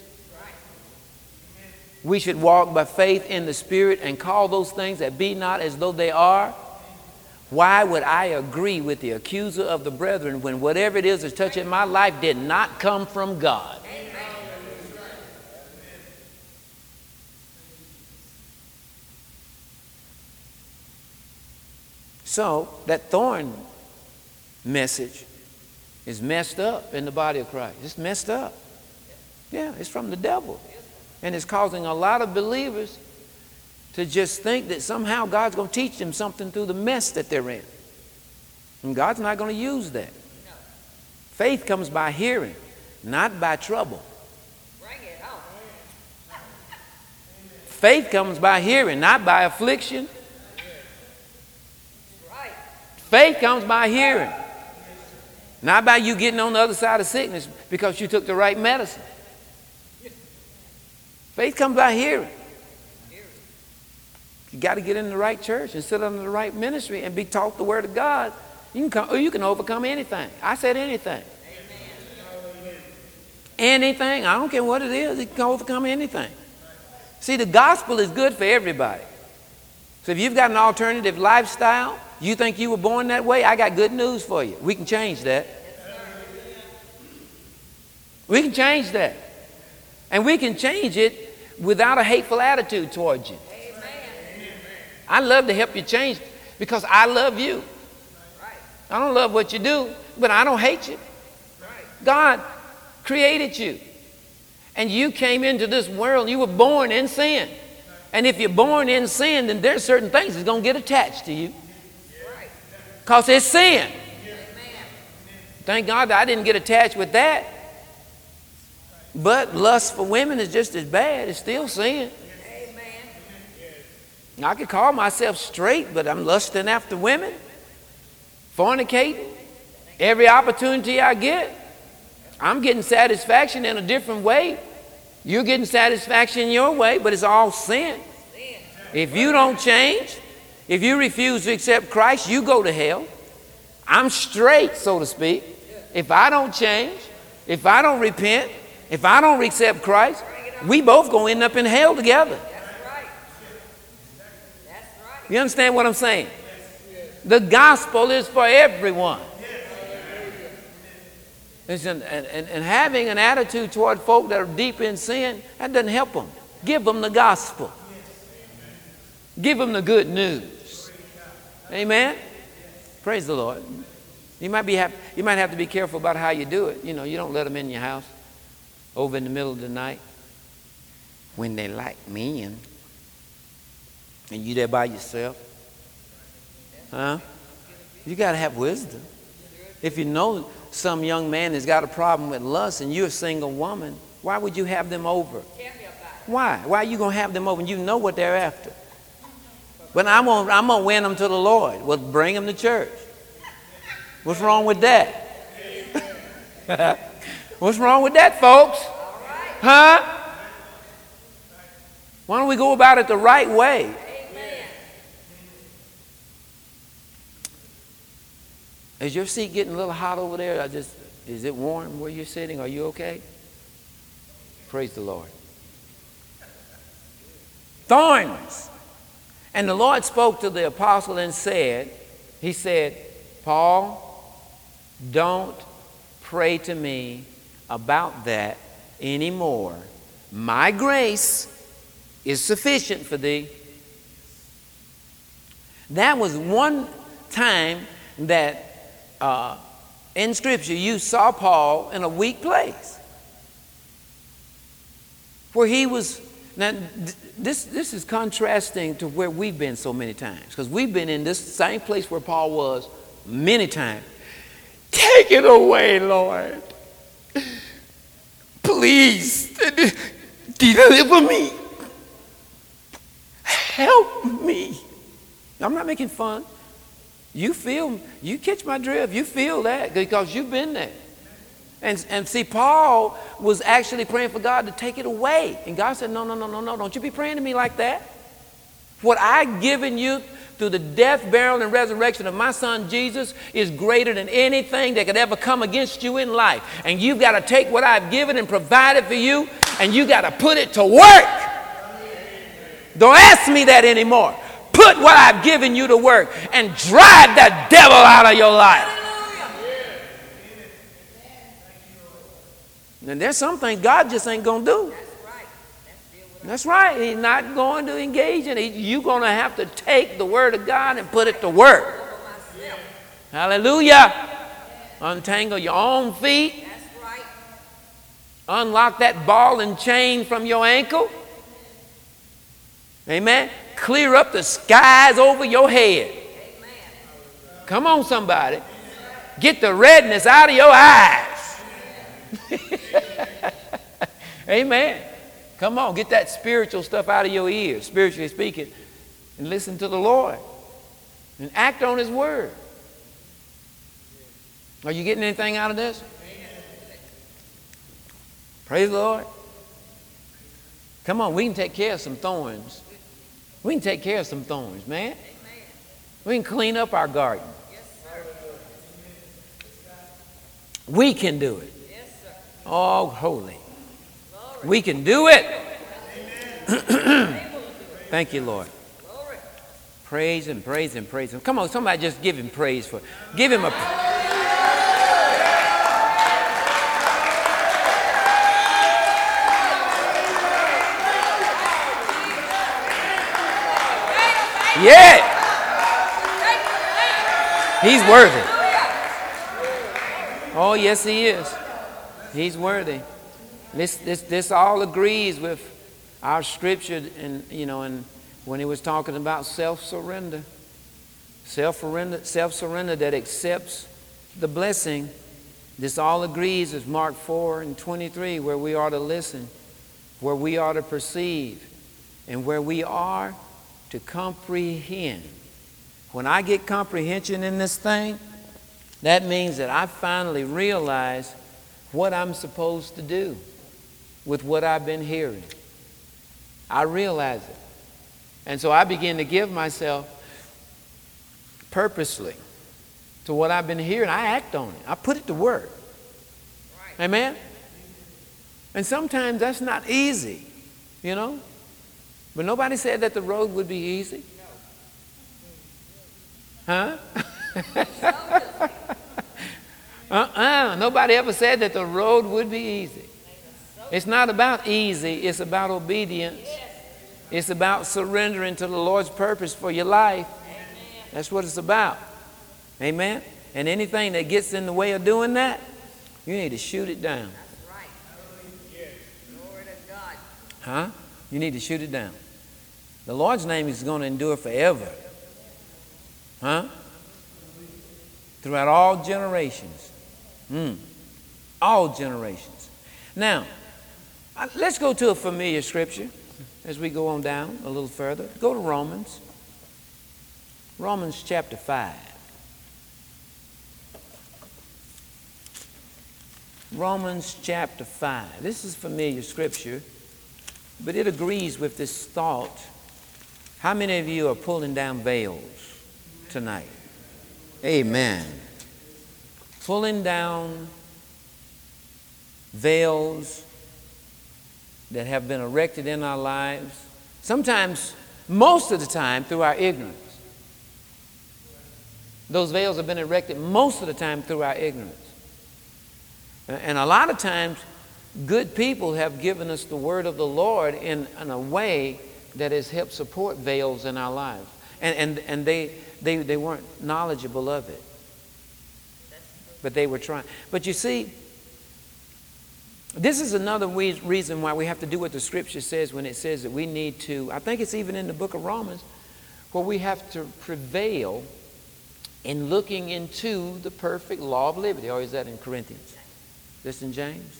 We should walk by faith in the Spirit and call those things that be not as though they are. Why would I agree with the accuser of the brethren when whatever it is that's touching my life did not come from God? So that thorn message is messed up in the body of Christ. It's messed up. Yeah, it's from the devil. And it's causing a lot of believers to just think that somehow God's going to teach them something through the mess that they're in. And God's not going to use that. Faith comes by hearing, not by trouble. Bring it on. Faith comes by hearing, not by affliction. Faith comes by hearing, not by you getting on the other side of sickness because you took the right medicine. Faith comes by hearing. You got to get in the right church and sit under the right ministry and be taught the Word of God. You can come, or you can overcome anything. I said anything. Amen. Anything. I don't care what it is. You can overcome anything. See, the gospel is good for everybody. So if you've got an alternative lifestyle, you think you were born that way, I got good news for you. We can change that. We can change that. And we can change it without a hateful attitude towards you. Amen. I love to help you change because I love you. I don't love what you do, but I don't hate you. God created you. And you came into this world, you were born in sin. And if you're born in sin, then there's certain things that's going to get attached to you. Because it's sin. Thank God that I didn't get attached with that. But lust for women is just as bad. It's still sin. I could call myself straight, but I'm lusting after women, fornicating. Every opportunity I get, I'm getting satisfaction in a different way. You're getting satisfaction in your way, but it's all sin. If you don't change, if you refuse to accept Christ, you go to hell. I'm straight, so to speak. If I don't change, if I don't repent, if I don't accept Christ, we both going to end up in hell together. You understand what I'm saying? The gospel is for everyone. Listen, and, and, and having an attitude toward folk that are deep in sin, that doesn't help them. Give them the gospel. Give them the good news. Amen? Praise the Lord. You might be have, you might have to be careful about how you do it. You know, you don't let them in your house over in the middle of the night when they like men and you there by yourself. Huh? You got to have wisdom. If you know some young man has got a problem with lust and you're a single woman, why would you have them over? Why? Why are you going to have them over and you know what they're after? But I'm going I'm to win them to the Lord. Well, bring them to church. What's wrong with that? What's wrong with that, folks? Huh? Why don't we go about it the right way? Is your seat getting a little hot over there? I just, is it warm where you're sitting? Are you okay? Praise the Lord. Thorns. And the Lord spoke to the apostle and said, he said, Paul, don't pray to me about that anymore. My grace is sufficient for thee. That was one time that uh, in Scripture you saw Paul in a weak place. Where he was, now this, this is contrasting to where we've been so many times. Because we've been in this same place where Paul was many times. Take it away, Lord. Please, deliver me. Help me. I'm not making fun. You feel, you catch my drift. You feel that because you've been there. And, and see, Paul was actually praying for God to take it away. And God said, no, no, no, no, no. Don't you be praying to me like that. What I've given you through the death, burial, and resurrection of my son Jesus is greater than anything that could ever come against you in life. And you've got to take what I've given and provided for you, and you got to put it to work. Don't ask me that anymore. Put what I've given you to work and drive that devil out of your life. And there's some things God just ain't going to do. That's right. He's not going to engage in it. You're going to have to take the word of God and put it to work. Hallelujah. Untangle your own feet. Unlock that ball and chain from your ankle. Amen. Clear up the skies over your head. Come on, somebody. Get the redness out of your eyes. Amen. Come on, get that spiritual stuff out of your ears, spiritually speaking, and listen to the Lord and act on his word. Are you getting anything out of this? Praise the Lord. Come on, we can take care of some thorns. We can take care of some thorns, man. We can clean up our garden. We can do it. Oh, holy. We can do it. Thank you, Lord. Praise him, praise him, praise him. Come on, somebody just give him praise for. Give him a. Yeah. He's worthy. Oh, yes, he is. He's worthy. This, this, this all agrees with our scripture, and you know, and when he was talking about self-surrender, self-surrender, self-surrender that accepts the blessing. This all agrees with Mark four and twenty-three, where we are to listen, where we are to perceive, and where we are to comprehend. When I get comprehension in this thing, that means that I finally realize what I'm supposed to do with what I've been hearing. I realize it. And so I begin to give myself purposely to what I've been hearing. I act on it. I put it to work. Right. Amen? And sometimes that's not easy, you know? But nobody said that the road would be easy. Huh? uh-uh. Nobody ever said that the road would be easy. It's not about easy. It's about obedience. It's about surrendering to the Lord's purpose for your life. That's what it's about. Amen? And anything that gets in the way of doing that, you need to shoot it down. That's right. Glory to God. Huh? You need to shoot it down. The Lord's name is going to endure forever. Huh? Throughout all generations. Mm. All generations. Now, let's go to a familiar scripture as we go on down a little further. Go to Romans. Romans chapter five. Romans chapter five. This is familiar scripture, but it agrees with this thought. How many of you are pulling down veils tonight? Amen. Pulling down veils that have been erected in our lives. Sometimes, most of the time, through our ignorance. Those veils have been erected most of the time through our ignorance. And a lot of times, good people have given us the word of the Lord in, in a way that has helped support veils in our lives. And, and, and they, they, they weren't knowledgeable of it. But they were trying. But you see, this is another we- reason why we have to do what the scripture says when it says that we need to, I think it's even in the book of Romans, where we have to prevail in looking into the perfect law of liberty. Or is that in Corinthians? This in James?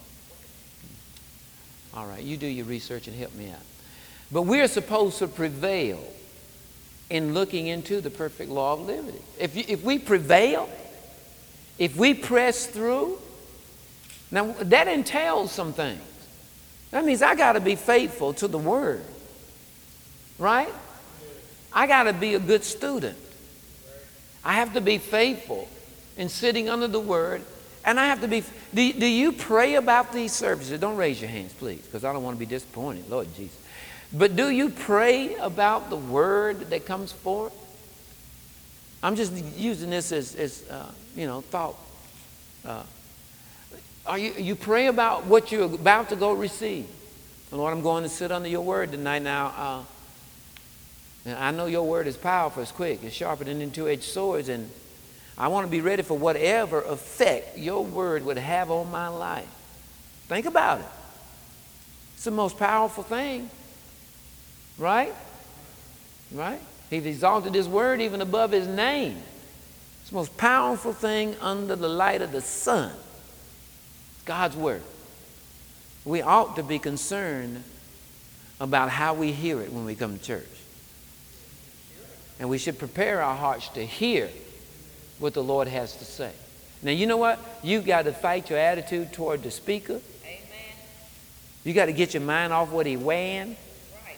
All right, you do your research and help me out. But we're supposed to prevail in looking into the perfect law of liberty. If, you, if we prevail, if we press through, now that entails some things. That means I got to be faithful to the word, right? I got to be a good student. I have to be faithful in sitting under the word. And I have to be, do, do you pray about these services? Don't raise your hands, please, because I don't want to be disappointed, Lord Jesus. But do you pray about the word that comes forth? I'm just using this as, as uh, you know, thought. Uh, are you, you pray about what you're about to go receive. Lord, I'm going to sit under your word tonight. Now, uh, and I know your word is powerful, it's quick, it's sharper than any two-edged swords, and I want to be ready for whatever effect your word would have on my life. Think about it. It's the most powerful thing. Right? Right? He's exalted his word even above his name. It's the most powerful thing under the light of the sun. It's God's word. We ought to be concerned about how we hear it when we come to church. And we should prepare our hearts to hear what the Lord has to say. Now, you know what? You've got to fight your attitude toward the speaker. Amen. You got to get your mind off what he's wearing. Right.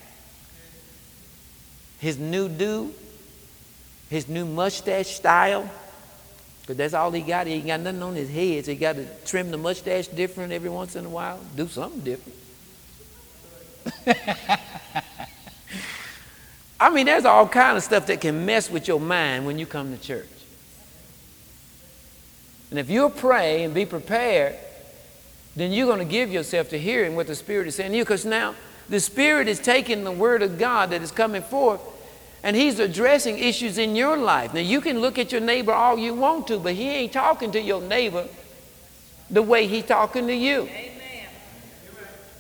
His new do. His new mustache style. Because that's all he got. He ain't got nothing on his head. So he got to trim the mustache different every once in a while. Do something different. I mean, there's all kind of stuff that can mess with your mind when you come to church. And if you'll pray and be prepared, then you're going to give yourself to hearing what the Spirit is saying to you. Because now the Spirit is taking the Word of God that is coming forth, and He's addressing issues in your life. Now, you can look at your neighbor all you want to, but He ain't talking to your neighbor the way He's talking to you. Amen.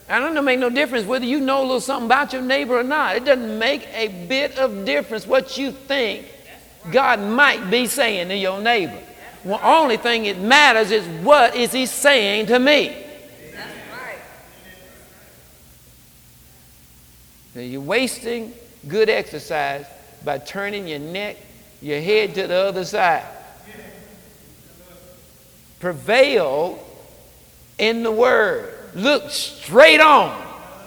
I don't know, make no difference whether you know a little something about your neighbor or not. It doesn't make a bit of difference what you think God might be saying to your neighbor. The only thing that matters is what is he saying to me. That's right. Now, you're wasting good exercise by turning your neck, your head to the other side. Prevail in the word. Look straight on.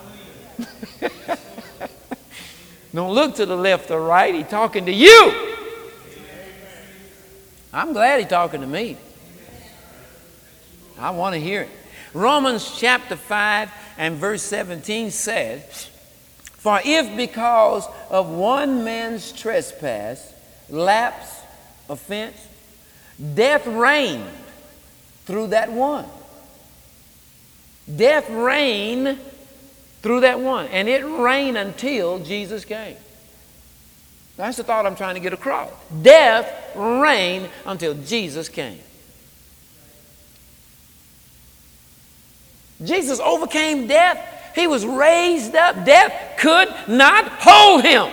Don't look to the left or right. He's talking to you. I'm glad he's talking to me. I want to hear it. Romans chapter five and verse seventeen says, for if because of one man's trespass, lapse, offense, death reigned through that one. Death reigned through that one. And it reigned until Jesus came. That's the thought I'm trying to get across. Death reigned until Jesus came. Jesus overcame death. He was raised up. Death could not hold him.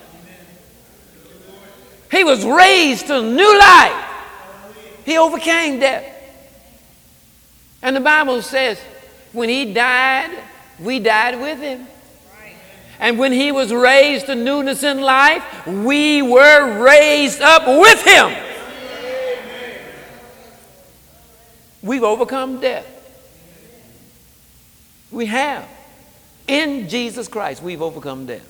He was raised to new life. He overcame death. And the Bible says, when he died, we died with him. And when he was raised to newness in life, we were raised up with him. We've overcome death. We have. In Jesus Christ, we've overcome death.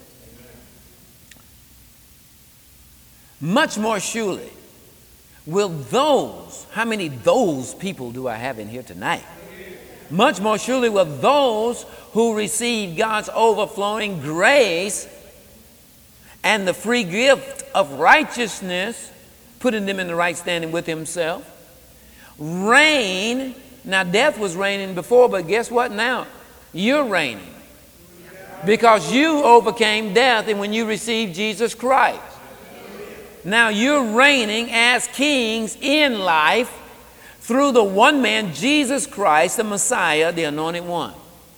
Much more surely will those, how many those people do I have in here tonight? Much more surely will those who receive God's overflowing grace and the free gift of righteousness, putting them in the right standing with himself, reign. Now, death was reigning before, but guess what now? You're reigning. Because you overcame death and when you received Jesus Christ. Now you're reigning as kings in life through the one man, Jesus Christ, the Messiah, the Anointed One.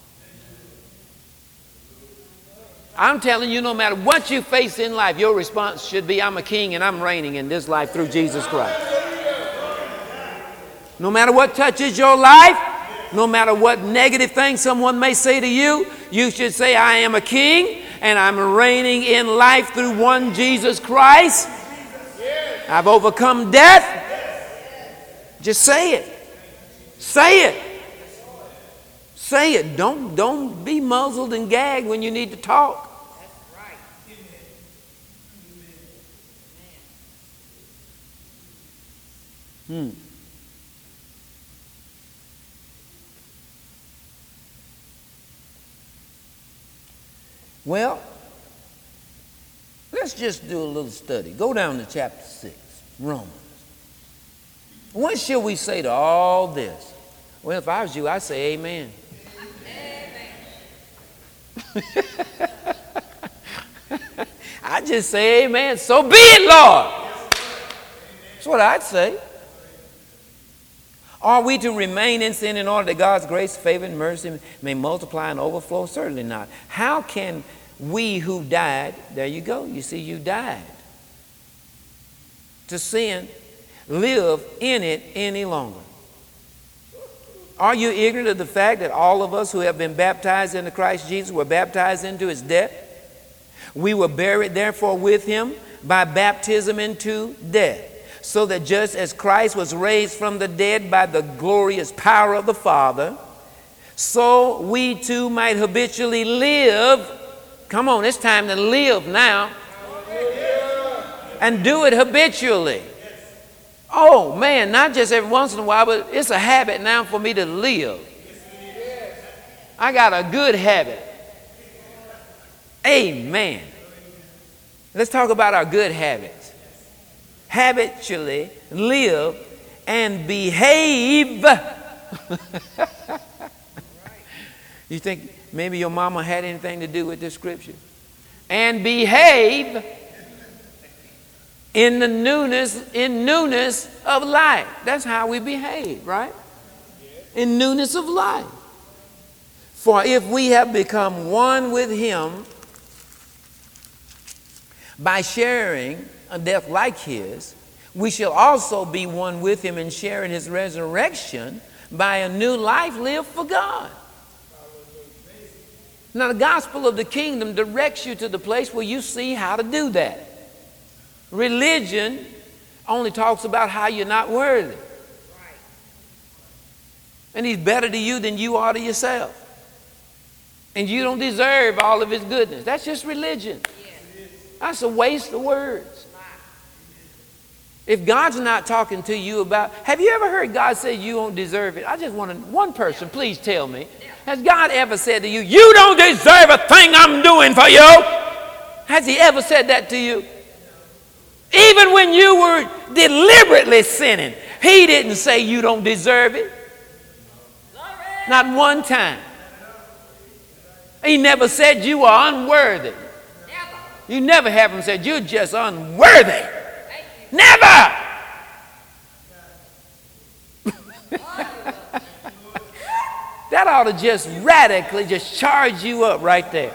I'm telling you, no matter what you face in life, your response should be, I'm a king and I'm reigning in this life through Jesus Christ. No matter what touches your life, no matter what negative thing someone may say to you, you should say, I am a king and I'm reigning in life through one Jesus Christ. I've overcome death. Just say it. Say it. Say it. Don't, don't be muzzled and gagged when you need to talk. Hmm. Well, let's just do a little study. Go down to chapter six, Romans. What shall we say to all this? Well, if I was you, I'd say amen. Amen. I'd just say amen. So be it, Lord. That's what I'd say. Are we to remain in sin in order that God's grace, favor, and mercy may multiply and overflow? Certainly not. How can we who died, there you go, you see, you died to sin, live in it any longer? Are you ignorant of the fact that all of us who have been baptized into Christ Jesus were baptized into his death? We were buried therefore with him by baptism into death, so that just as Christ was raised from the dead by the glorious power of the Father, so we too might habitually live. Come on, it's time to live now. And do it habitually. Oh man, not just every once in a while, but it's a habit now for me to live. I got a good habit. Amen. Let's talk about our good habits. Habitually live and behave. You think maybe your mama had anything to do with this scripture? And behave in the newness, in newness of life. That's how we behave, right? In newness of life. For if we have become one with him by sharing a death like his, we shall also be one with him and share in his resurrection by a new life lived for God. Now, the gospel of the kingdom directs you to the place where you see how to do that. Religion only talks about how you're not worthy. And he's better to you than you are to yourself. And you don't deserve all of his goodness. That's just religion. That's a waste of words. If God's not talking to you about, have you ever heard God say you don't deserve it? I just want to, one person, please tell me. Has God ever said to you, you don't deserve a thing I'm doing for you? Has he ever said that to you? Even when you were deliberately sinning, he didn't say you don't deserve it. Not one time. He never said you are unworthy. You never have him said you're just unworthy. Never. That ought to just radically just charge you up right there.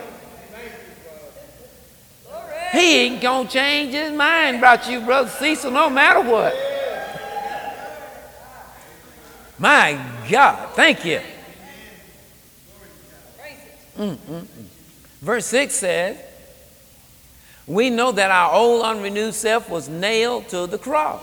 He ain't going to change his mind about you, Brother Cecil, no matter what. My God, thank you. Mm-mm-mm. Verse six says, we know that our old unrenewed self was nailed to the cross.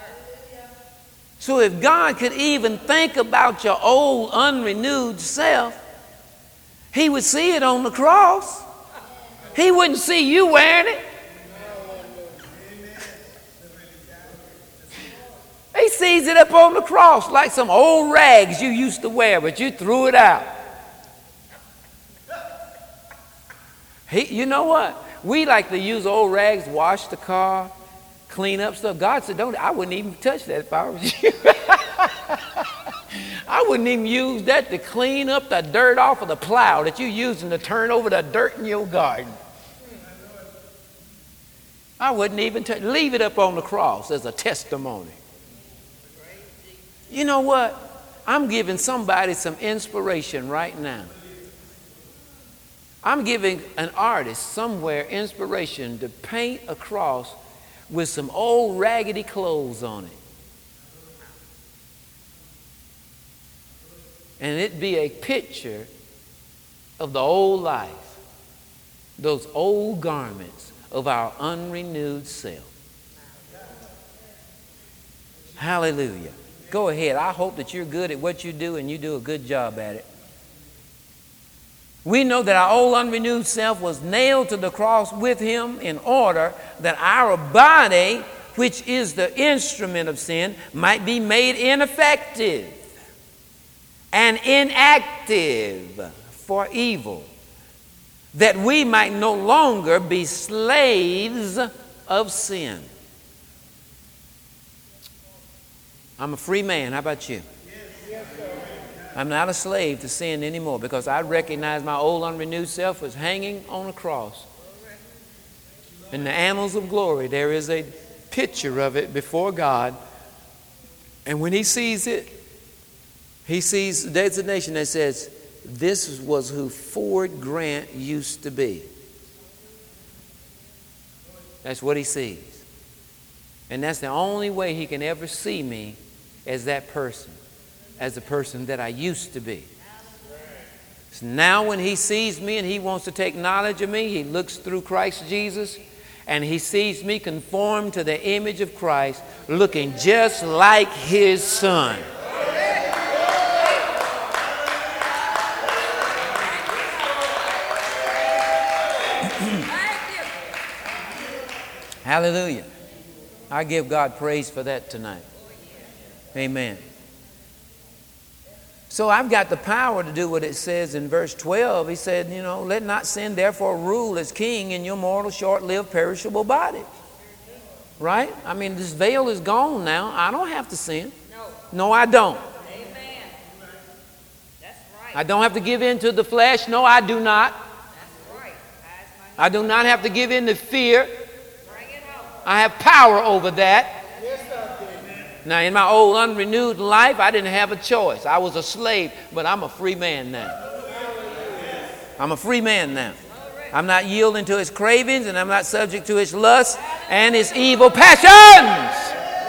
So if God could even think about your old unrenewed self, he would see it on the cross. He wouldn't see you wearing it. He sees it up on the cross like some old rags you used to wear, but you threw it out. He, you know what? We like to use old rags, wash the car, clean up stuff. God said, don't, I wouldn't even touch that if I was you. I wouldn't even use that to clean up the dirt off of the plow that you're using to turn over the dirt in your garden. I wouldn't even touch, leave it up on the cross as a testimony. You know what? I'm giving somebody some inspiration right now. I'm giving an artist somewhere inspiration to paint a cross with some old raggedy clothes on it. And it be a picture of the old life, those old garments of our unrenewed self. Hallelujah. Go ahead. I hope that you're good at what you do and you do a good job at it. We know that our old unrenewed self was nailed to the cross with him in order that our body, which is the instrument of sin, might be made ineffective and inactive for evil, that we might no longer be slaves of sin. I'm a free man. How about you? I'm not a slave to sin anymore because I recognize my old unrenewed self was hanging on a cross. In the annals of glory, there is a picture of it before God. And when he sees it, he sees the designation that says, this was who Ford Grant used to be. That's what he sees. And that's the only way he can ever see me as that person. As the person that I used to be. So now when he sees me and he wants to take knowledge of me, he looks through Christ Jesus and he sees me conformed to the image of Christ, looking just like his son. Hallelujah. I give God praise for that tonight. Amen. So I've got the power to do what it says in verse twelve. He said, you know, let not sin therefore rule as king in your mortal, short-lived, perishable body. Right? I mean, this veil is gone now. I don't have to sin. No, no I don't. Amen. That's right. I don't have to give in to the flesh. No, I do not. That's right. I do not have to give in to fear. Bring it out. I have power over that. Now, in my old unrenewed life, I didn't have a choice. I was a slave, but I'm a free man now. I'm a free man now. I'm not yielding to his cravings, and I'm not subject to his lusts and his evil passions.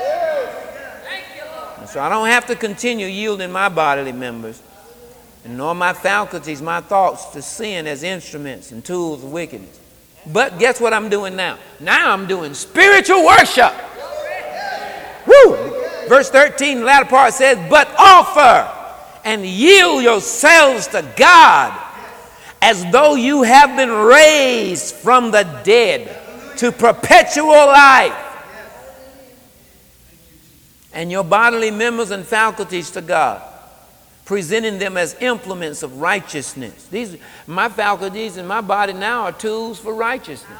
And so I don't have to continue yielding my bodily members, and nor my faculties, my thoughts, to sin as instruments and tools of wickedness. But guess what I'm doing now? Now I'm doing spiritual worship. Woo! Verse thirteen, the latter part says, but offer and yield yourselves to God as though you have been raised from the dead to perpetual life, and your bodily members and faculties to God, presenting them as implements of righteousness. These, my faculties and my body now are tools for righteousness.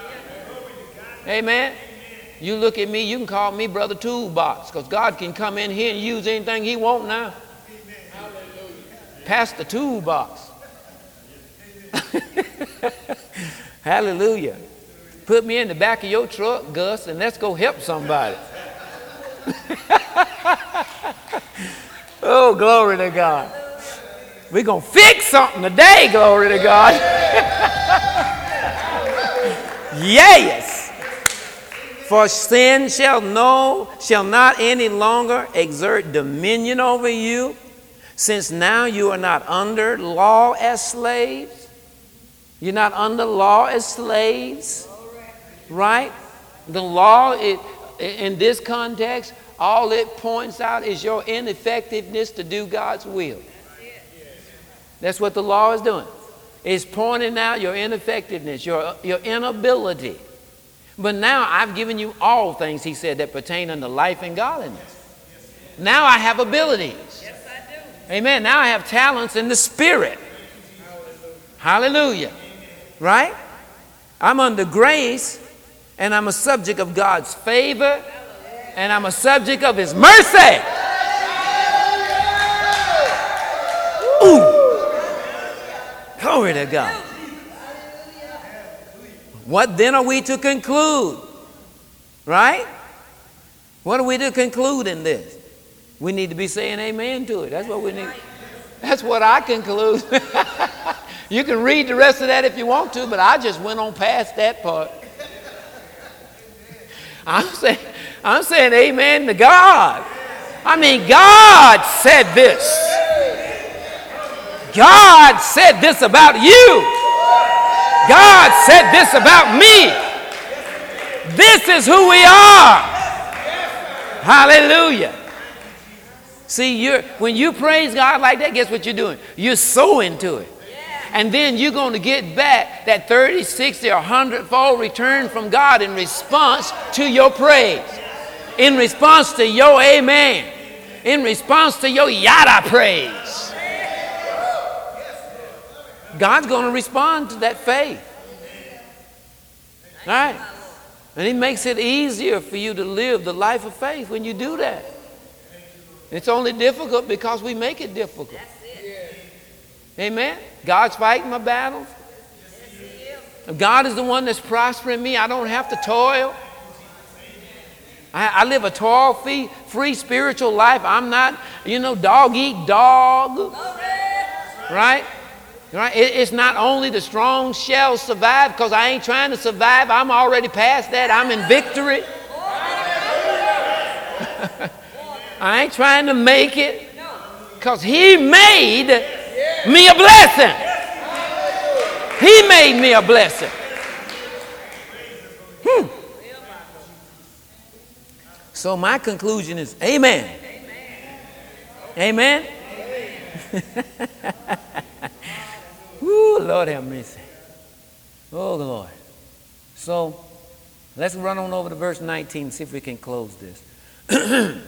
Amen. You look at me, you can call me Brother Toolbox, because God can come in here and use anything he wants now. Pass the toolbox. Hallelujah. Put me in the back of your truck, Gus, and let's go help somebody. Oh, glory to God. We're going to fix something today, glory to God. Yes. For sin shall no, shall not any longer exert dominion over you, since now you are not under law as slaves. You're not under law as slaves, right? The law, it, in this context, all it points out is your ineffectiveness to do God's will. That's what the law is doing. It's pointing out your ineffectiveness, your, your inability. But now I've given you all things, he said, that pertain unto life and godliness. Now I have abilities. Yes, I do. Amen. Now I have talents in the Spirit. Hallelujah. Right? I'm under grace, and I'm a subject of God's favor, and I'm a subject of his mercy. Ooh. Glory to God. What then are we to conclude? Right? What are we to conclude in this? We need to be saying amen to it. That's what we need. That's what I conclude. You can read the rest of that if you want to, but I just went on past that part. I'm saying, I'm saying amen to God. I mean, God said this. God said this about you. God said this about me. This is who we are. Hallelujah. See, you're, when you praise God like that, guess what you're doing? You're sowing to it. And then you're going to get back that thirty, sixty, or one hundred fold return from God in response to your praise. In response to your amen. In response to your yada praise. God's going to respond to that faith. All right? And he makes it easier for you to live the life of faith when you do that. It's only difficult because we make it difficult. Amen? God's fighting my battles. God is the one that's prospering me. I don't have to toil. I, I live a toil-free free spiritual life. I'm not, you know, dog eat dog. Right? Right? It, it's not only the strong shall survive, because I ain't trying to survive. I'm already past that. I'm in victory. I ain't trying to make it, because he made me a blessing. He made me a blessing. Hmm. So my conclusion is amen. Amen. Woo, Lord have mercy. Oh, Lord. So let's run on over to verse nineteen and see if we can close this.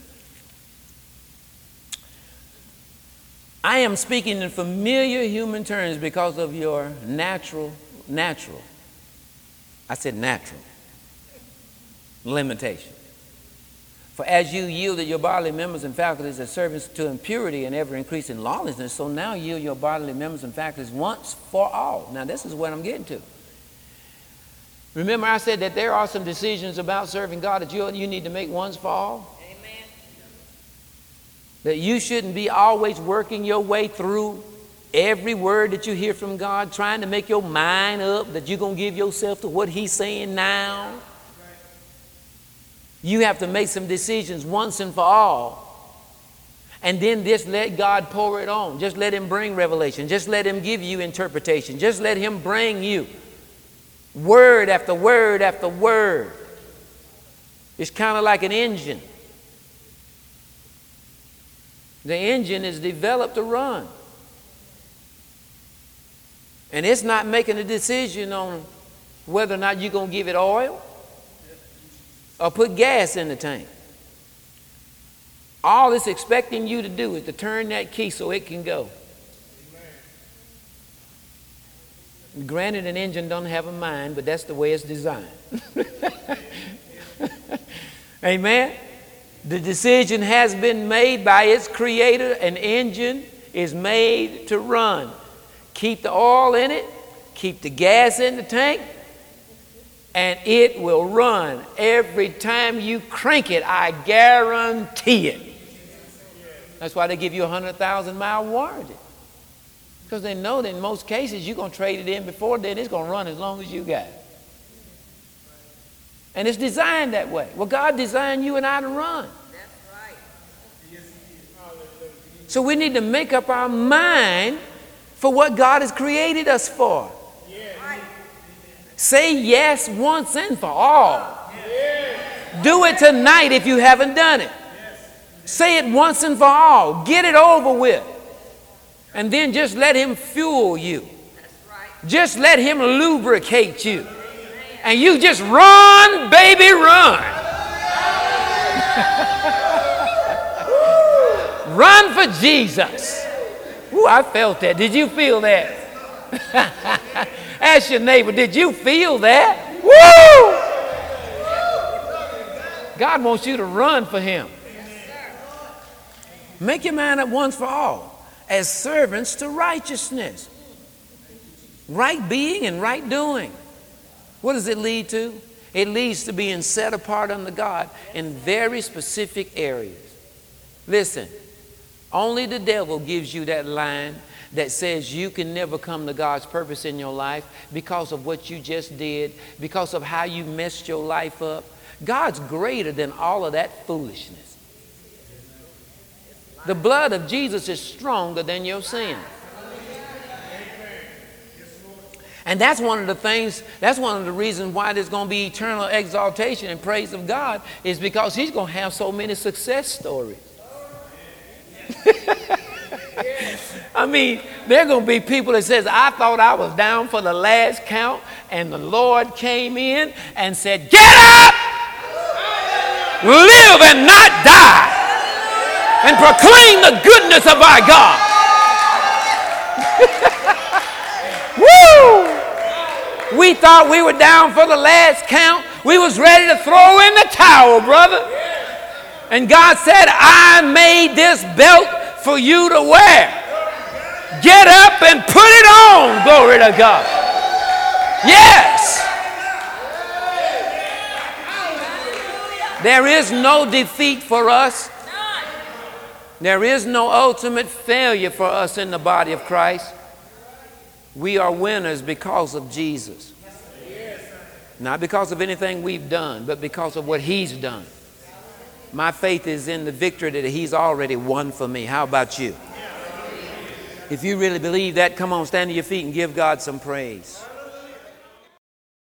I am speaking in familiar human terms because of your natural, natural. I said natural limitation. For as you yielded your bodily members and faculties as servants to impurity and ever increasing lawlessness, so now yield your bodily members and faculties once for all. Now this is what I'm getting to. Remember I said that there are some decisions about serving God that you, you need to make once for all? That you shouldn't be always working your way through every word that you hear from God, trying to make your mind up that you're going to give yourself to what he's saying now. You have to make some decisions once and for all. And then just let God pour it on. Just let him bring revelation. Just let him give you interpretation. Just let him bring you word after word after word. It's kind of like an engine. The engine is developed to run. And it's not making a decision on whether or not you're going to give it oil or put gas in the tank. All it's expecting you to do is to turn that key so it can go. Amen. Granted, an engine don't have a mind, but that's the way it's designed. Amen. The decision has been made by its creator. An engine is made to run. Keep the oil in it, keep the gas in the tank, and it will run. Every time you crank it, I guarantee it. That's why they give you a one hundred thousand mile warranty. Because they know that in most cases you're going to trade it in before then. It's going to run as long as you got it. And it's designed that way. Well, God designed you and I to run. That's right. So we need to make up our mind for what God has created us for. Right. Say yes once and for all. Do it tonight if you haven't done it. Say it once and for all. Get it over with. And then just let him fuel you. That's right. Just let him lubricate you. And you just run, baby, run. Run for Jesus. Ooh, I felt that. Did you feel that? Ask your neighbor, did you feel that? Woo! God wants you to run for him. Make your mind up once for all, as servants to righteousness. Right being and right doing. What does it lead to? It leads to being set apart unto God in very specific areas. Listen, only the devil gives you that line that says you can never come to God's purpose in your life because of what you just did, because of how you messed your life up. God's greater than all of that foolishness. The blood of Jesus is stronger than your sin. And that's one of the things, that's one of the reasons why there's going to be eternal exaltation and praise of God, is because he's going to have so many success stories. I mean, there are going to be people that says, I thought I was down for the last count, and the Lord came in and said, get up, live and not die, and proclaim the goodness of our God. Woo! We thought we were down for the last count. We was ready to throw in the towel, brother. And God said, I made this belt for you to wear. Get up and put it on. Glory to God. Yes. There is no defeat for us. There is no ultimate failure for us in the body of Christ. We are winners because of Jesus. Not because of anything we've done, but because of what he's done. My faith is in the victory that he's already won for me. How about you? If you really believe that, come on, stand to your feet and give God some praise.